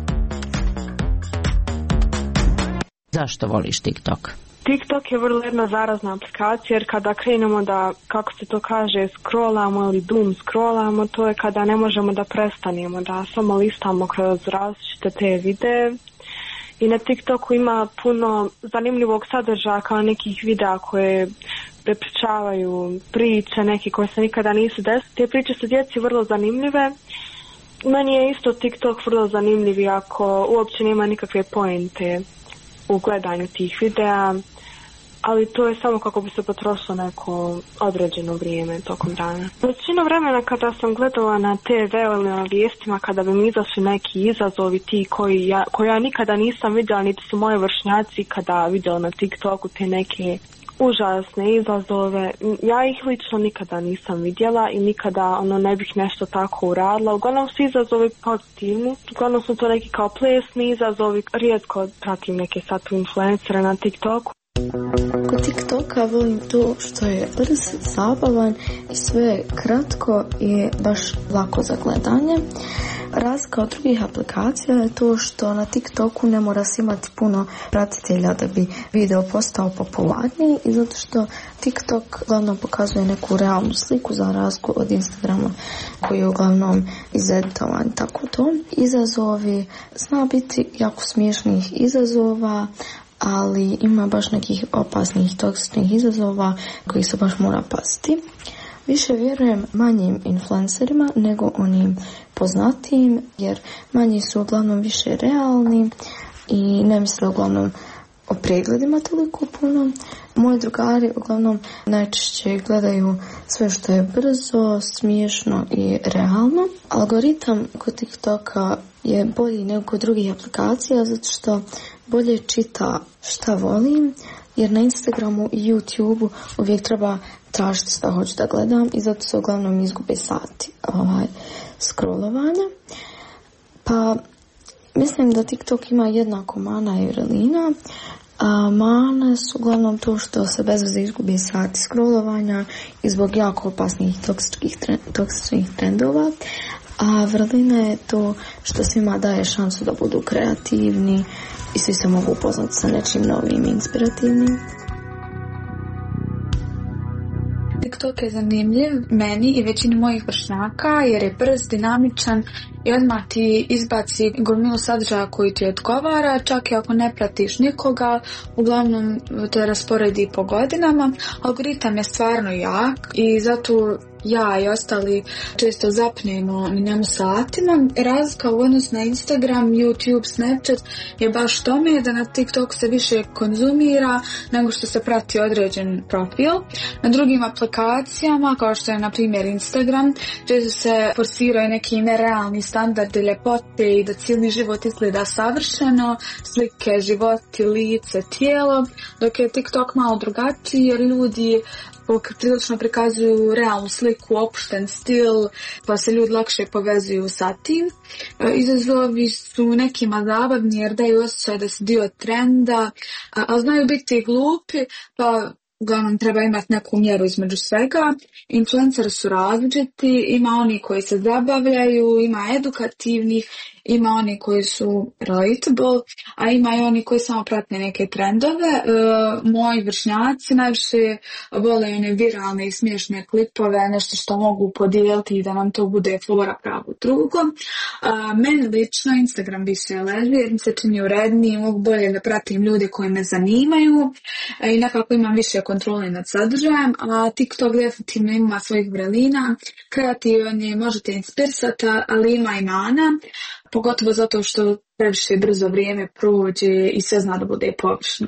Zašto voliš TikTok? TikTok je vrlo jedna zarazna aplikacija jer kada krenemo da, kako se to kaže, scrollamo ili doom scrollamo, to je kada ne možemo da prestanemo, da samo listamo kroz različite te videe. I na TikToku ima puno zanimljivog sadržaja kao nekih videa koje prepričavaju priče, neke koje se nikada nisu desile. Te priče su djeci vrlo zanimljive. Meni je isto TikTok vrlo zanimljiv ako uopće nema nikakve pointe u gledanju tih videa, ali to je samo kako bi se potrošilo neko određeno vrijeme tokom dana. Većinu vremena kada sam gledala na TV ili na vijestima, kada bi mi izašli neki izazovi ti koji ja nikada nisam vidjela, niti su moji vršnjaci kada vidjeli na TikToku te neke užasne izazove, ja ih lično nikada nisam vidjela i nikada ne bih nešto tako uradila. Uglavnom su izazovi pozitivni, uglavnom su to neki kao plesni izazovi, rijetko pratim neke sad influencere na TikToku. Kod TikToka volim to što je brz, zabavan i sve kratko i baš lako za gledanje. Razlika od drugih aplikacija je to što na TikToku ne mora se imati puno pratitelja da bi video postao popularniji i zato što TikTok uglavnom pokazuje neku realnu sliku za razliku od Instagrama koji je uglavnom izeditovan. Tako to. Izazovi zna biti jako smiješnih izazova, ali ima baš nekih opasnih toksičnih izazova koji se baš mora paziti. Više vjerujem manjim influencerima nego onim poznatijim, jer manji su uglavnom više realni i ne misle uglavnom o pregledima toliko puno. Moji drugari uglavnom najčešće gledaju sve što je brzo, smiješno i realno. Algoritam kod TikToka je bolji nego kod drugih aplikacija zato što bolje čita šta volim, jer na Instagramu i YouTubeu uvijek treba tražiti šta hoću da gledam i zato se uglavnom izgube sati scrollovanja. Pa mislim da TikTok ima jednako mana i vrlina. Mane su uglavnom to što se bez veze izgubi sati scrollovanja i zbog jako opasnih toksičnih trendova. A vrlina je to što svima daje šansu da budu kreativni i svi se mogu upoznati sa nečim novim i inspirativnim. TikTok je zanimljiv meni i većini mojih vršnjaka jer je brz, dinamičan i odmah ti izbaci gomilu sadržaja koji ti odgovara, čak i ako ne pratiš nikoga, uglavnom te rasporedi po godinama. Algoritam je stvarno jak i zato ja i ostali često zapnemo na njemu satima. Razlika u odnosu na Instagram, YouTube, Snapchat je baš tome da na TikTok se više konzumira nego što se prati određen profil. Na drugim aplikacijama, kao što je na primjer Instagram, često se forsiraju neki nerealni standardi ljepote i da cijeli život izgleda savršeno, slike, životi, lice, tijelo, dok je TikTok malo drugačiji jer ljudi prilično prikazuju realnu sliku, opušten stil, pa se ljudi lakše povezuju sa tim. Izazovi su nekima zabavni jer daju osjećaj da se dio trenda, a znaju biti glupi, pa uglavnom treba imati neku mjeru između svega. Influenceri su različiti, ima oni koji se zabavljaju, ima edukativnih, ima oni koji su relatable, a ima i oni koji samo prate neke trendove. Moji vršnjaci najviše vole one viralne i smiješne klipove, nešto što mogu podijeliti i da nam to bude fora pravo drugo. Meni lično Instagram više leži jer mi se čini uredniji, mogu bolje da pratim ljude koji me zanimaju i nekako imam više kontrole nad sadržajem, a TikTok definitivno ima svojih vrelina, kreativan je, možete inspirisati, ali ima i mana, pogotovo zato što previše brzo vrijeme prođe i sve zna da bude površno.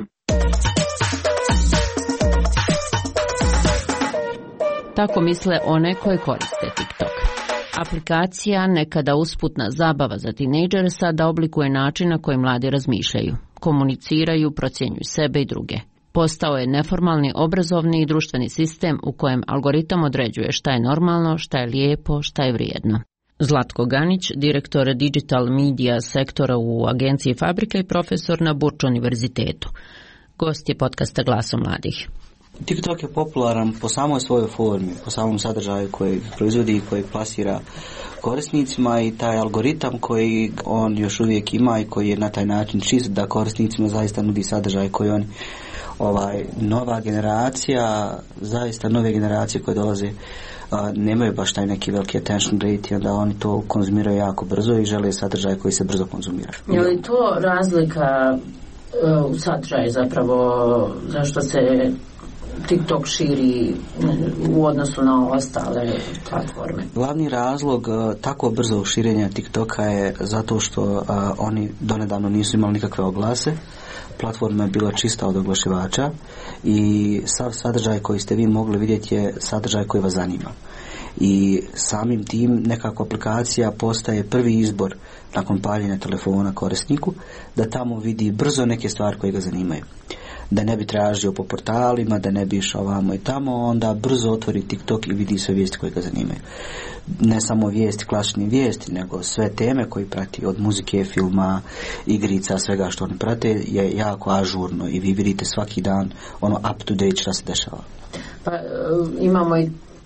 Tako misle one koje koriste TikTok. Aplikacija, nekada usputna zabava za tinejdžere, sada oblikuje način na koji mladi razmišljaju, komuniciraju, procjenjuju sebe i druge. Postao je neformalni obrazovni i društveni sistem u kojem algoritam određuje šta je normalno, šta je lijepo, šta je vrijedno. Zlatko Ganić, direktor Digital Media sektora u agenciji Fabrika i profesor na Burč univerzitetu. Gost je podcasta Glasom mladih. TikTok je popularan po samoj svojoj formi, po samom sadržaju koji proizvodi i koji plasira korisnicima i taj algoritam koji on još uvijek ima i koji je na taj način čist da korisnicima zaista nudi sadržaj koji oni nova generacija, zaista nove generacije koje dolaze nemaju baš taj neki veliki attention rate i onda oni to konzumiraju jako brzo i žele sadržaj koji se brzo konzumira. Je li to razlika u sadržaju zapravo zašto se TikTok širi u odnosu na ostale platforme? Glavni razlog tako brzo širenja TikToka je zato što oni donedavno nisu imali nikakve oglase. Platforma je bila čista od oglašivača i sav sadržaj koji ste vi mogli vidjeti je sadržaj koji vas zanima. I samim tim nekako aplikacija postaje prvi izbor nakon paljenja telefona korisniku da tamo vidi brzo neke stvari koje ga zanimaju. Da ne bi tražio po portalima, da ne bi išao ovamo i tamo, onda brzo otvori TikTok i vidi sve vijesti koje ga zanimaju. Ne samo vijesti, klasične vijesti, nego sve teme koje prati, od muzike, filma, igrica, svega što oni prate je jako ažurno i vi vidite svaki dan ono up to date što se dešava. Pa imamo i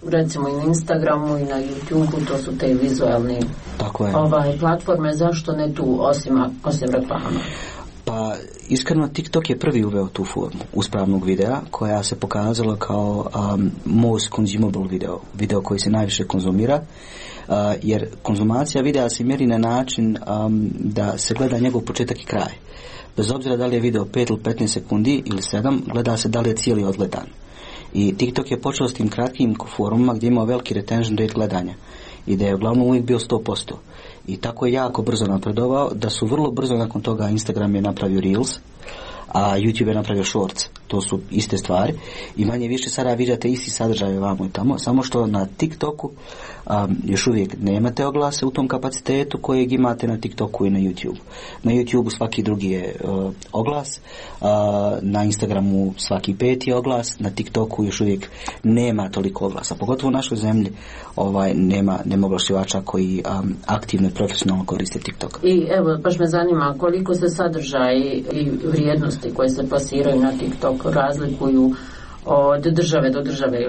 recimo i na Instagramu i na YouTubeu, to su te vizualne platforme, zašto ne tu osim reklama? Pa iskreno TikTok je prvi uveo tu formu uspravnog videa koja se pokazala kao most consumable video koji se najviše konzumira, jer konzumacija videa se mjeri na način da se gleda njegov početak i kraj. Bez obzira da li je video 5 ili 15 sekundi ili 7, gleda se da li je cijeli odgledan. I TikTok je počeo s tim kratkim forumama gdje imao veliki retention rate gledanja i da je uglavnom uvijek bio 100%. I tako je jako brzo napredovao da su vrlo brzo nakon toga Instagram je napravio Reels, a YouTube je napravio Shorts. To su iste stvari i manje više sada viđate isti sadržaj vamo i tamo, samo što na TikToku još uvijek nemate oglase u tom kapacitetu kojeg imate na TikToku i na YouTube. Na YouTube svaki drugi je oglas, na Instagramu svaki 5 je oglas, na TikToku još uvijek nema toliko oglasa, pogotovo u našoj zemlji nema oglašivača koji aktivno i profesionalno koriste TikTok. I evo, baš me zanima koliko se sadržaji i vrijednosti koje se plasiraju na TikTok razlikuju od države do države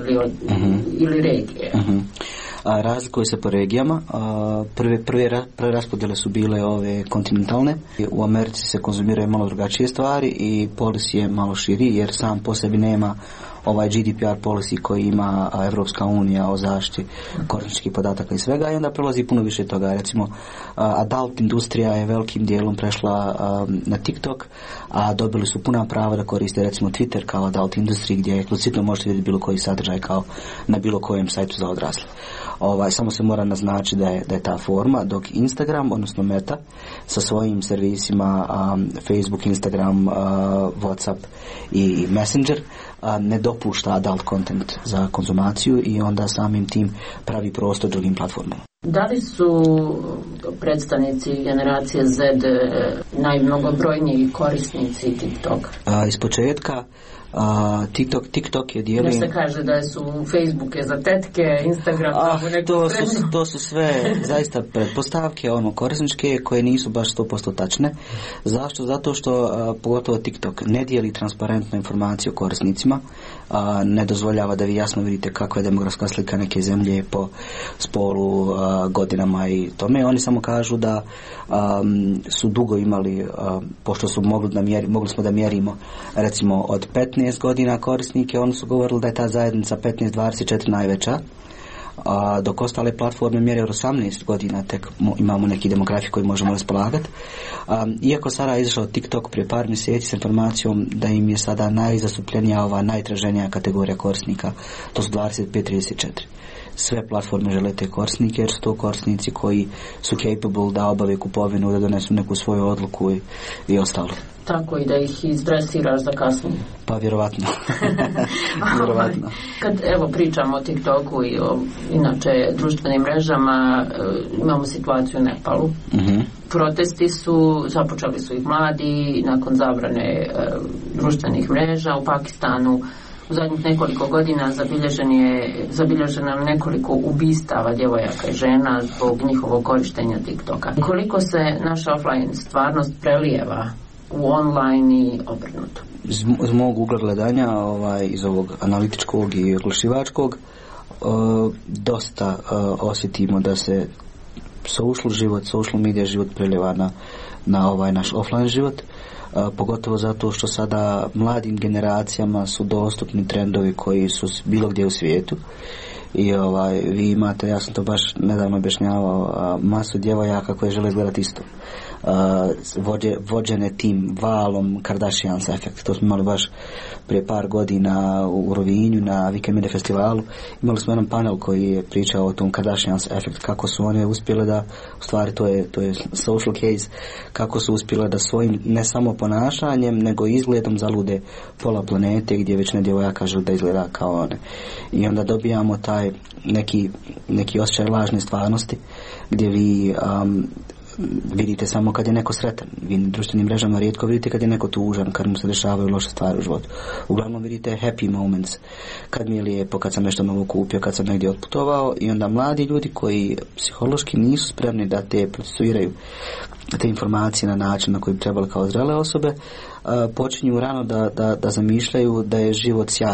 ili regije. Razlikuju se po regijama. Prve raspodjele su bile ove kontinentalne. U Americi se konzumiraju malo drugačije stvari i policy je malo širi jer sam po sebi nema ovaj GDPR policy koji ima Evropska unija o zaštiti korisničkih podataka i svega, i onda prelazi puno više toga. Recimo, adult industrija je velikim dijelom prešla na TikTok, a dobili su puna prava da koriste recimo Twitter kao adult industriji gdje eksplicitno možete vidjeti bilo koji sadržaj kao na bilo kojem sajtu za odrasle. Samo se mora naznačiti da je ta forma, dok Instagram, odnosno Meta, sa svojim servisima Facebook, Instagram, WhatsApp i Messenger ne dopušta adult content za konzumaciju i onda samim tim pravi prostor drugim platformama. Da li su predstavnici generacije Z najmnogobrojniji korisnici TikTok? Iz početka TikTok je dijelio... Da se kaže da su Facebook je za tetke, Instagram to su sve zaista pretpostavke korisničke koje nisu baš 100% tačne. Zašto? Zato što pogotovo TikTok ne dijeli transparentnu informaciju korisnicima, ne dozvoljava da vi jasno vidite kakva je demografska slika neke zemlje po spolu, godinama i tome. Oni samo kažu da su dugo imali, pošto su mogli smo da mjerimo recimo od 15 godina korisnike, oni su govorili da je ta zajednica 15-24 najveća, dok ostale platforme mjere od 18 godina tek imamo neki demografij koji možemo raspolagati. Iako sada je izašao TikTok prije par mjeseci s informacijom da im je sada najzastupljenija ova najtraženija kategorija korisnika, to su 25-34. Sve platforme žele te korisnike jer su to korisnici koji su capable da obave kupovinu, da donesu neku svoju odluku i ostalo. Tako i da ih izdresiraš za kasnije. Pa vjerovatno. Kad pričamo o TikToku i o inače društvenim mrežama, imamo situaciju u Nepalu. Protesti započeli su ih mladi nakon zabrane društvenih mreža. U Pakistanu u zadnjih nekoliko godina zabilježeno nekoliko ubistava djevojaka i žena zbog njihovog korištenja TikToka. Koliko se naša offline stvarnost prelijeva u online i obrnuto? Iz mog ugla gledanja, iz ovog analitičkog i oglašivačkog, dosta osjetimo da se social media život prelijeva na ovaj naš offline život. Pogotovo zato što sada mladim generacijama su dostupni trendovi koji su bilo gdje u svijetu i vi imate, ja sam to baš nedavno objašnjavao, masu djevojaka koje žele izgledati isto, vođene tim valom Kardashians efekt. To smo imali baš prije par godina u Rovinju na Wikimede festivalu. Imali smo jedan panel koji je pričao o tom Kardashians efekt, kako su one uspjele da, u stvari to je social case, kako su uspjele da svojim ne samo ponašanjem nego izgledom zalude pola planete gdje već ne djevojaka žele da izgleda kao one. I onda dobijamo taj neki osjećaj lažne stvarnosti gdje vi vidite samo kad je neko sretan. Vi na društvenim mrežama rijetko vidite kad je neko tužan, kad mu se dešavaju loše stvari u životu. Uglavnom vidite happy moments, kad mi je lijepo, kad sam nešto novo kupio, kad sam negdje otputovao, i onda mladi ljudi koji psihološki nisu spremni da te procesuiraju te informacije na način na koji bi trebali kao zrele osobe, počinju rano da zamišljaju da je život sjaj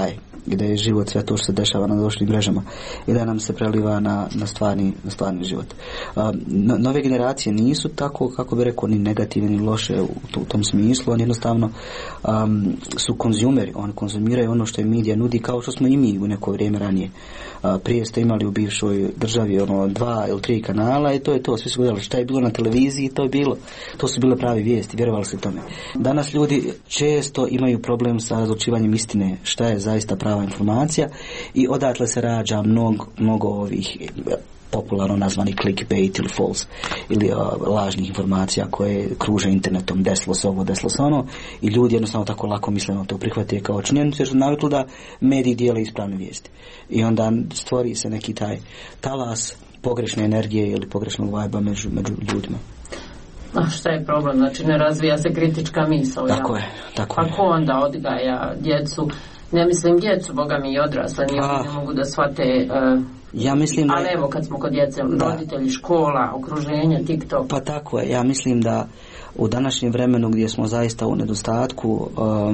gdje je život sve to što se dešava na društvenim mrežama i da nam se preliva na stvarni život. Nove generacije nisu tako, kako bi rekao, ni negativne ni loše u tom smislu, oni jednostavno su konzumeri, oni konzumiraju ono što je medija nudi, kao što smo i mi u neko vrijeme ranije. Prije ste imali u bivšoj državi 2 ili 3 kanala i to je to, svi su gledali šta je bilo na televiziji, to je bilo, to su bile pravi vijesti, vjerovali se tome. Danas ljudi često imaju problem sa razlučivanjem istine, šta je zaista prava informacija i odatle se rađa mnogo ovih popularno nazvani clickbait ili false ili lažnih informacija koje kruže internetom, desilo se ovo, desilo se ono i ljudi jednostavno tako lako misleno to prihvate kao činjenicu jer su navikli da mediji dijele ispravne vijesti i onda stvori se neki taj talas pogrešne energije ili pogrešnog vajba među ljudima. A šta je problem? Znači ne razvija se kritička misao. Tako je. Pa ko onda odgaja djecu? Ne mislim djecu, boga mi i odrasle, ne mogu da shvate... Ja mislim da... Ali evo kad smo kod djece, roditelji, škola, okruženje, TikTok. Pa tako je, ja mislim da u današnjem vremenu gdje smo zaista u nedostatku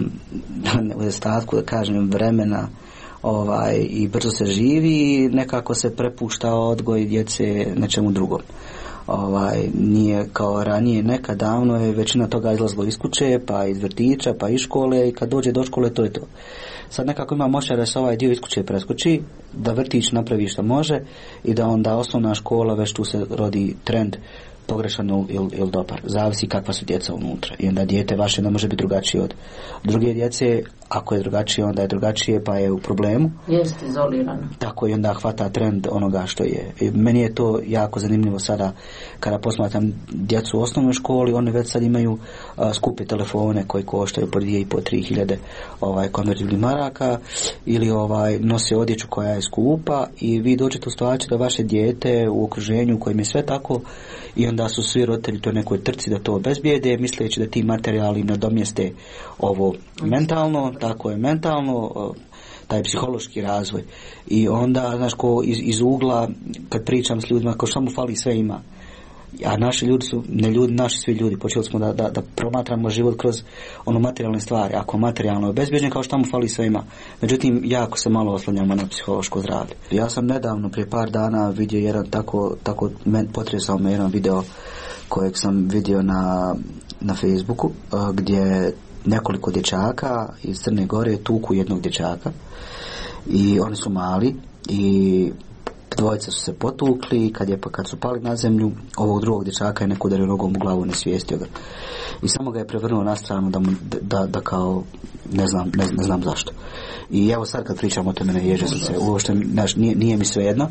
da kažem vremena i brzo se živi, nekako se prepušta odgoj djece nečemu drugom. Nije kao ranije, nekad davno je većina toga izlazilo iz kuće, pa iz vrtića, pa iz škole i kad dođe do škole to je to. Sad nekako ima moća da se ovaj dio iz kuće preskoči, da vrtić napravi što može i da onda osnovna škola već tu se rodi trend pogrešan ili dobar. Zavisi kakva su djeca unutra. I onda dijete vaše ne može biti drugačije od druge djece. Ako je drugačije, onda je drugačije pa je u problemu. Jeste izolirano. Tako i onda hvata trend onoga što je. I meni je to jako zanimljivo sada kada posmatram djecu u osnovnoj školi, oni već sad imaju skupe telefone koji koštaju po 2.500-3.000 hiljade konvertibilnih maraka ili nose odjeću koja je skupa i vi dođete u situaciju da vaše dijete u okruženju u kojem je sve tako i onda su svi roditelji to nekoj trci da to obezbijede misleći da ti materijali nadomjeste ovo mentalno, tako je mentalno, taj psihološki razvoj. I onda, znaš, ko iz ugla, kad pričam s ljudima, kao što mu fali sve ima. A naši ljudi su, ne ljudi, naši svi ljudi, počeli smo da promatramo život kroz materijalne stvari. Ako materijalno je obezbjeđen, kao što mu fali sve ima. Međutim, jako se malo oslanjamo na psihološko zdravlje. Ja sam nedavno, prije par dana, vidio jedan tako potresao me jedan video kojeg sam vidio na Facebooku, gdje nekoliko dječaka iz Crne Gore tuku jednog dječaka i oni su mali i dvojica su se potukli, kad su pali na zemlju, ovog drugog dječaka je neko udario nogom u glavu, nesvijestio ga i samo ga je prevrnuo na stranu da kao ne znam zašto. I evo sad kad pričamo o tome ne ježe se uopšte, nije mi svejedno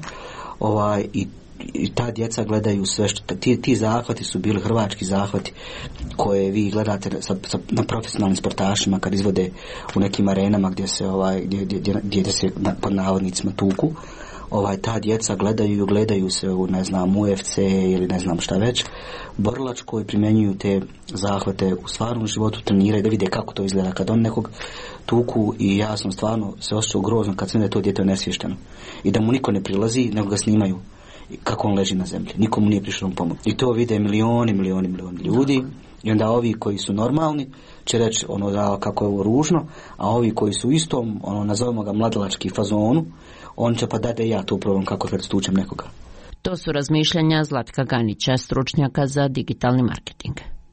i ta djeca gledaju sve što ti zahvati su bili hrvački zahvati koje vi gledate na profesionalnim sportašima kad izvode u nekim arenama gdje se pod navodnicima tuku. Ta djeca gledaju se u UFC ili ne znam šta već borilačko i primjenjuju te zahvate u stvarnom životu, treniraju da vide kako to izgleda kad on nekog tuku i ja sam stvarno se osjećao grozno kad sam da je to dijete onesvješteno i da mu niko ne prilazi nego ga snimaju kako on leži na zemlji, nikomu nije prišao pomoć i to vide milioni ljudi i onda ovi koji su normalni će reći kako je ovo ružno, a ovi koji su istom nazovemo ga mladalački fazonu, on će pa da ja to upravo kako kad stučem nekoga. To su razmišljanja Zlatka Ganića, stručnjaka za digitalni marketing.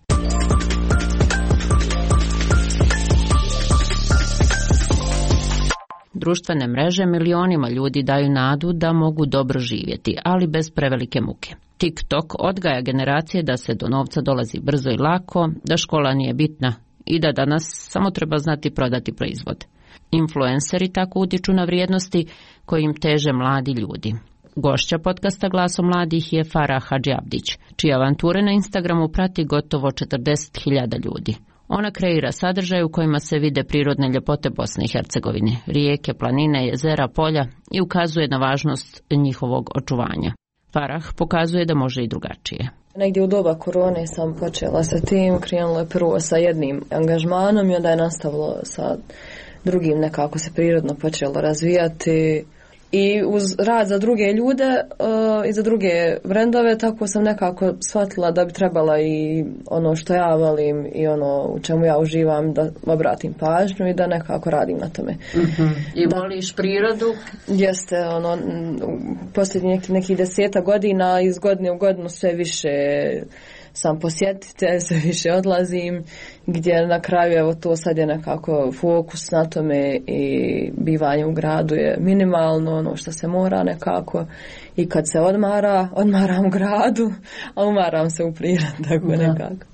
Društvene mreže milionima ljudi daju nadu da mogu dobro živjeti, ali bez prevelike muke. TikTok odgaja generacije da se do novca dolazi brzo i lako, da škola nije bitna i da danas samo treba znati prodati proizvod. Influenceri tako utiču na vrijednosti kojim teže mladi ljudi. Gošća podcasta Glasom mladih je Farah Hadžiabdić, čije avanture na Instagramu prati gotovo 40.000 ljudi. Ona kreira sadržaj u kojima se vide prirodne ljepote Bosne i Hercegovine, rijeke, planine, jezera, polja i ukazuje na važnost njihovog očuvanja. Farah pokazuje da može i drugačije. Negdje u doba korone sam počela sa tim, krenulo je prvo sa jednim angažmanom i onda je nastavilo sa drugim, nekako se prirodno počelo razvijati. I uz rad za druge ljude i za druge brendove, tako sam nekako shvatila da bi trebala i ono što ja volim i ono u čemu ja uživam da obratim pažnju i da nekako radim na tome. I voliš prirodu? Jeste, ono, posljednjih nekih 10 godina iz godine u godinu sve više sam posjetitelj, sve više odlazim, gdje na kraju evo to sad je nekako fokus na tome i bivanje u gradu je minimalno, ono što se mora nekako, i kad se odmaram u gradu, a umaram se u prirodi, tako nekako.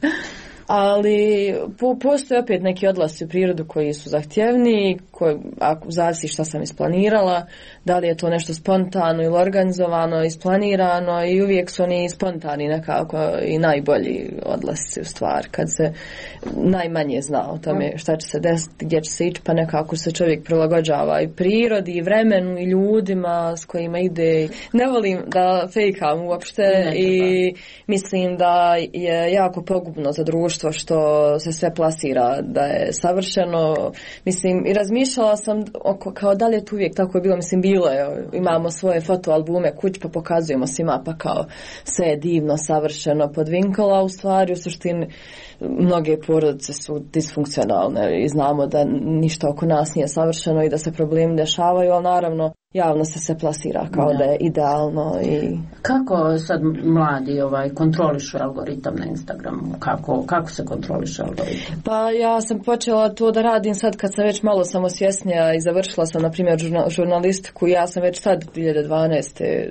Ali postoje opet neki odlasci u prirodu koji su zahtjevni, ako zavisi šta sam isplanirala, da li je to nešto spontano ili organizovano, isplanirano, i uvijek su oni spontani nekako i najbolji odlasci u stvar, kad se najmanje zna o tome šta će se desiti, gdje će se ići, pa nekako se čovjek prilagođava i prirodi, i vremenu, i ljudima s kojima ide. Ne volim da fejkam uopšte i mislim da je jako pogubno za društvo što se sve plasira da je savršeno. Mislim, i razmišljala sam kao da li je to uvijek tako bilo. Mislim, bilo je, imamo svoje fotoalbume kuć pa pokazujemo svima, pa kao sve je divno, savršeno, podvinkala, u stvari u suštini mnoge porodice su disfunkcionalne i znamo da ništa oko nas nije savršeno i da se problemi dešavaju, ali naravno javno se plasira kao da je idealno. I kako sad mladi kontrolišu algoritam na Instagramu? Kako se kontroliše algoritam? Pa ja sam počela to da radim sad kad sam već malo samosvjesnija i završila sam na primjer žurnalistiku. Ja sam već sad 2012.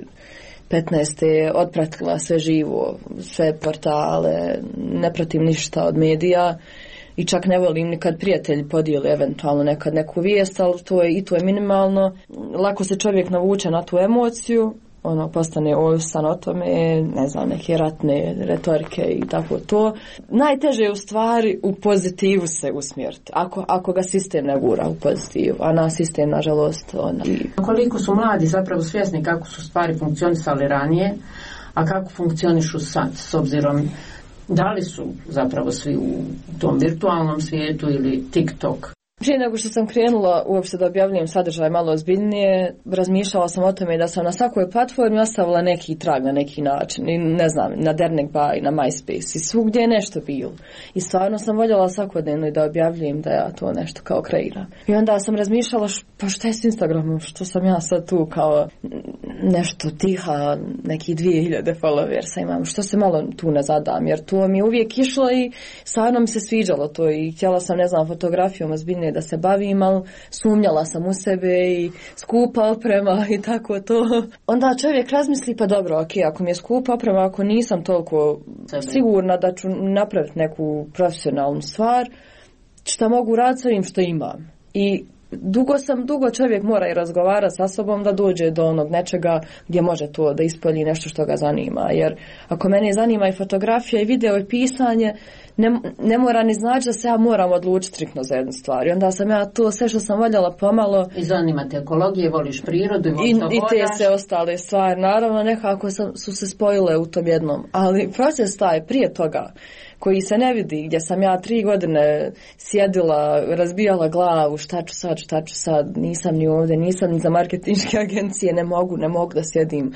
15. otpratila sve živo, sve portale, ne pratim ništa od medija i čak ne volim nikad prijatelji podijeli eventualno nekad neku vijest, ali to je minimalno. Lako se čovjek navuče na tu emociju, postane ovisan o tome, ne znam, neke ratne retorike i tako to. Najteže je u stvari u pozitivu se usmjeriti, ako ga sistem ne gura u pozitivu, a na sistem, nažalost, Koliko su mladi zapravo svjesni kako su stvari funkcionisali ranije, a kako funkcionišu sad, s obzirom da li su zapravo svi u tom virtualnom svijetu ili TikTok? Prije nego što sam krenula uopšte da objavljujem sadržaj malo ozbiljnije, razmišljala sam o tome da sam na svakoj platformi ostavila neki trag na neki način. I ne znam, na Dernekba i na MySpace i svugdje je nešto bilo. I stvarno sam voljela svakodnevno da objavljujem da ja to nešto kao kreiram. I onda sam razmišljala, pa šta je s Instagramom, što sam ja sad tu kao nešto tiha, neki 2000 followersa imam, što se malo tu ne zadam, jer to mi je uvijek išlo i stvarno mi se sviđalo to i htjela sam, ne znam, fotografijom ozbiljnije da se bavim, ali sumnjala sam u sebe i skupa oprema i tako to. Onda čovjek razmisli, pa dobro, ok, ako mi je skupa oprema, ako nisam toliko sigurna da ću napraviti neku profesionalnu stvar, šta mogu raditi s ovim što imam. I dugo čovjek mora i razgovarati sa sobom da dođe do onog nečega gdje može to da ispolji nešto što ga zanima. Jer ako mene zanima i fotografija i video i pisanje, ne mora ni znači da se ja moram odlučiti striktno za jednu stvar. I onda sam ja to sve što sam voljela pomalo. I zanima te ekologije, voliš prirodu i te sve ostale stvari. Naravno nekako su se spojile u tom jednom. Ali proces taj prije toga koji se ne vidi, gdje sam ja 3 godine sjedila, razbijala glavu, šta ću sad, nisam ni ovdje, nisam ni za marketinške agencije, ne mogu da sjedim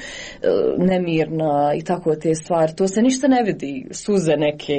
nemirna i tako te stvari. To se ništa ne vidi, suze neke,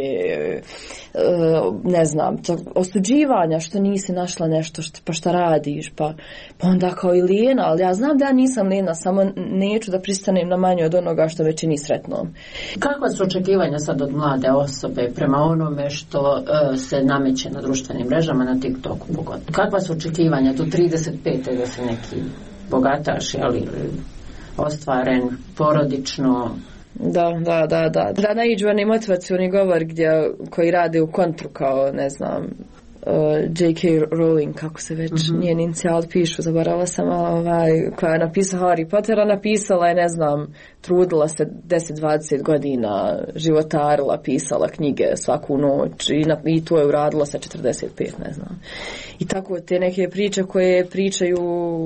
ne znam, osuđivanja što nisi našla nešto, pa šta radiš, pa onda kao i lijena, ali ja znam da ja nisam lijena, samo neću da pristanem na manje od onoga što me čini sretnom. Kakva su očekivanja sad od mlade osobe prema onome što se nameće na društvenim mrežama, na TikToku pogotovo? Kakva su očekivanja do 35. da se neki bogataš, ali ostvaren, porodično? Da naiđu oni motivacioni govor koji rade u kontru kao, ne znam, J.K. Rowling, kako se već njen inicijal pišu, zaboravila sam, koja je napisala Harry Pottera, napisala je, ne znam, trudila se 10-20 godina, životarila, pisala knjige svaku noć i to je uradila sa 45, ne znam. I tako te neke priče koje pričaju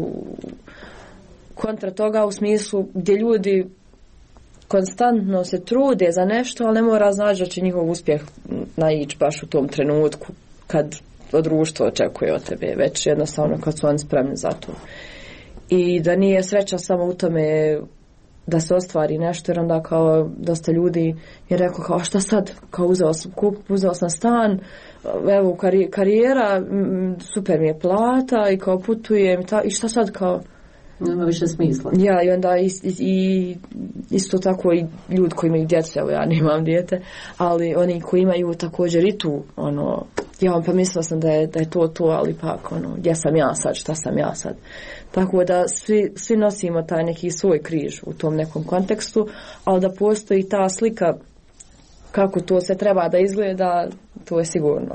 kontra toga u smislu gdje ljudi konstantno se trude za nešto, ali ne mora znači da će njihov uspjeh naići baš u tom trenutku kad društvo očekuje od tebe, već jednostavno kad su oni spremni za to. i da nije sreća samo u tome da se ostvari nešto, jer onda kao dosta ljudi je rekao kao šta sad, kao uzeo sam stan, evo karijera, super mi je plata i kao putujem i šta sad kao nema više smisla. Ja, i onda i isto tako i ljudi koji imaju djecu, evo ja nemam dijete, ali oni koji imaju također i tu, ja pa mislila sam da je to, ali pak, gdje sam ja sad, šta sam ja sad. Tako da svi nosimo taj neki svoj križ u tom nekom kontekstu, ali da postoji ta slika kako to se treba da izgleda, to je sigurno.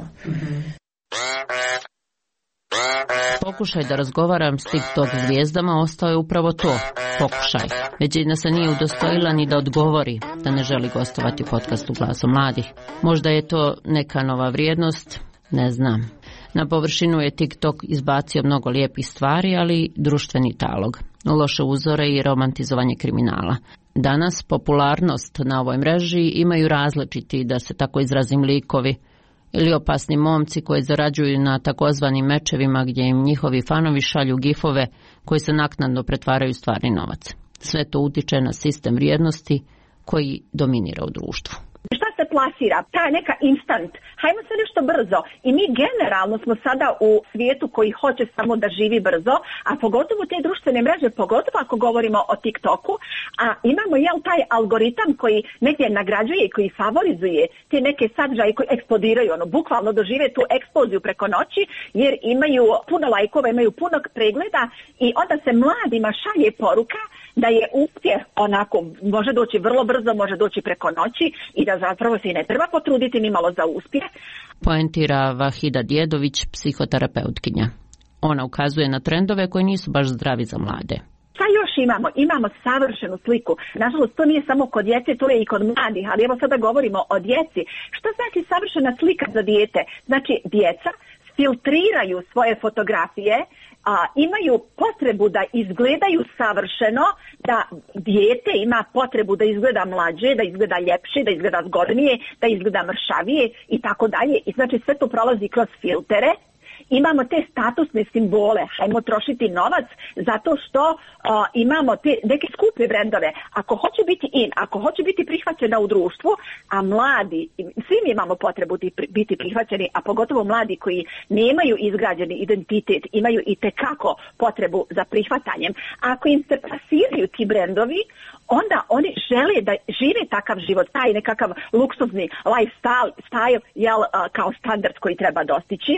Pokušaj da razgovaram s TikTok zvijezdama ostao je upravo to, pokušaj. Većina se nije udostojila ni da odgovori da ne želi gostovati u podcastu Glasom mladih. Možda je to neka nova vrijednost, ne znam. Na površinu je TikTok izbacio mnogo lijepih stvari, ali društveni talog, loše uzore i romantizovanje kriminala. Danas popularnost na ovoj mreži imaju različiti, da se tako izrazim, likovi ili opasni momci koji zarađuju na takozvanim mečevima gdje im njihovi fanovi šalju gifove koji se naknadno pretvaraju u stvarni novac. Sve to utiče na sistem vrijednosti koji dominira u društvu. Šta se plasira? Ta neka instant. Hajmo se nešto brzo. I mi generalno smo sada u svijetu koji hoće samo da živi brzo, a pogotovo te društvene mreže, pogotovo ako govorimo o TikToku, a imamo taj algoritam koji negdje nagrađuje i koji favorizuje te neke sadržaje koji eksplodiraju, bukvalno dožive tu eksploziju preko noći, jer imaju puno lajkova, imaju puno pregleda i onda se mladima šalje poruka da je uspjeh onako, može doći vrlo brzo, može doći preko noći i da zapravo se i ne treba potruditi ni malo za uspjeh. Poentira Vahida Djedović, psihoterapeutkinja. Ona ukazuje na trendove koji nisu baš zdravi za mlade. Šta još imamo? Imamo savršenu sliku. Nažalost, to nije samo kod djece, to je i kod mladih, ali evo sada govorimo o djeci. Što znači savršena slika za dijete? Znači, djeca filtriraju svoje fotografije, imaju potrebu da izgledaju savršeno, da dijete ima potrebu da izgleda mlađe, da izgleda ljepše, da izgleda zgodnije, da izgleda mršavije i tako dalje. I znači sve to prolazi kroz filtere. Imamo te statusne simbole, hajmo trošiti novac zato što imamo te neke skupe brendove. Ako hoće biti ako hoće biti prihvaćena u društvu, a mladi, svi mi imamo potrebu biti prihvaćeni, a pogotovo mladi koji nemaju izgrađeni identitet, imaju i tekako potrebu za prihvatanjem. Ako im se plasiraju ti brendovi, onda oni žele da žive takav život, taj nekakav luksuzni lifestyle, kao standard koji treba dostići.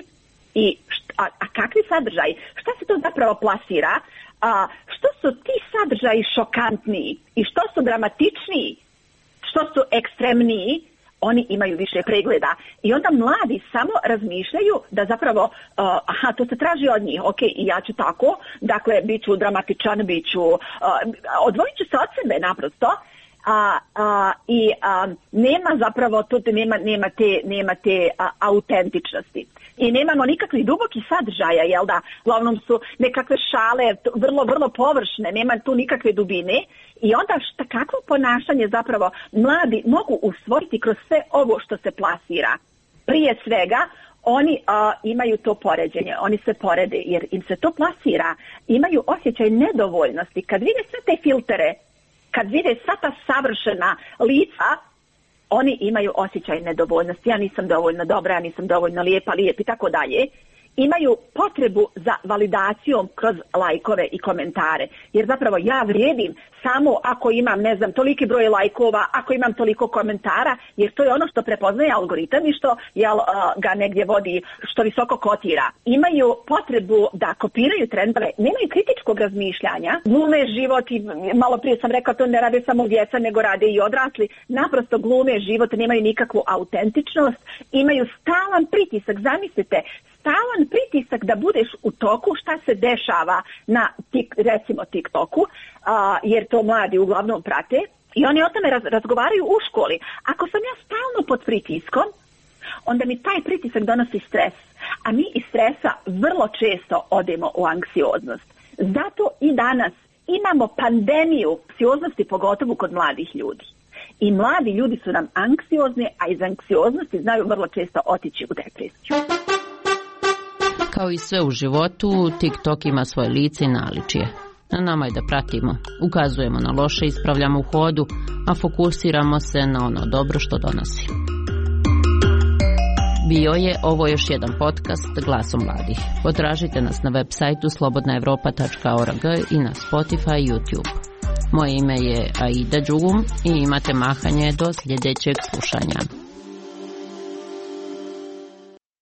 A kakvi sadržaji? Šta se to zapravo plasira? Što su ti sadržaji šokantniji i što su dramatičniji, što su ekstremniji, oni imaju više pregleda. I onda mladi samo razmišljaju da zapravo, to se traži od njih, ok, i ja ću tako, dakle, bit ću dramatičan, odvojit ću se od sebe naprosto, nema zapravo, nema te autentičnosti. I nemamo nikakvih dubokih sadržaja, jel da? Uglavnom su nekakve šale vrlo, vrlo površne, nema tu nikakve dubine. I onda kakvo ponašanje zapravo mladi mogu usvojiti kroz sve ovo što se plasira? Prije svega, oni imaju to poređenje, oni se porede jer im se to plasira. Imaju osjećaj nedovoljnosti. Kad vide sve te filtere, kad vide sva ta savršena lica, oni imaju osjećaj nedovoljnosti. Ja nisam dovoljno dobra, ja nisam dovoljno lijep i tako dalje. Imaju potrebu za validacijom kroz lajkove i komentare. Jer zapravo ja vrijedim samo ako imam, toliki broj lajkova, ako imam toliko komentara, jer to je ono što prepoznaje algoritam i što ga negdje vodi, što visoko kotira. Imaju potrebu da kopiraju trendove, nemaju kritičkog razmišljanja, glume život i malo prije sam rekao to ne rade samo djeca, nego rade i odrasli. Naprosto glume život, nemaju nikakvu autentičnost, imaju stalan pritisak, zamislite, stalan pritisak da budeš u toku šta se dešava na recimo TikToku, jer to mladi uglavnom prate i oni o tome razgovaraju u školi. Ako sam ja stalno pod pritiskom, onda mi taj pritisak donosi stres, a mi iz stresa vrlo često odemo u anksioznost. Zato i danas imamo pandemiju anksioznosti, pogotovo kod mladih ljudi. I mladi ljudi su nam anksiozni, a iz anksioznosti znaju vrlo često otići u depresiju. Kao i sve u životu, TikTok ima svoje lice i naličje. Na nama je da pratimo, ukazujemo na loše, ispravljamo u hodu, a fokusiramo se na ono dobro što donosi. Bio je ovo još jedan podcast Glasom mladih. Potražite nas na web sajtu slobodnaevropa.org i na Spotify i YouTube. Moje ime je Aida Đugum i imate mahanje do sljedećeg slušanja.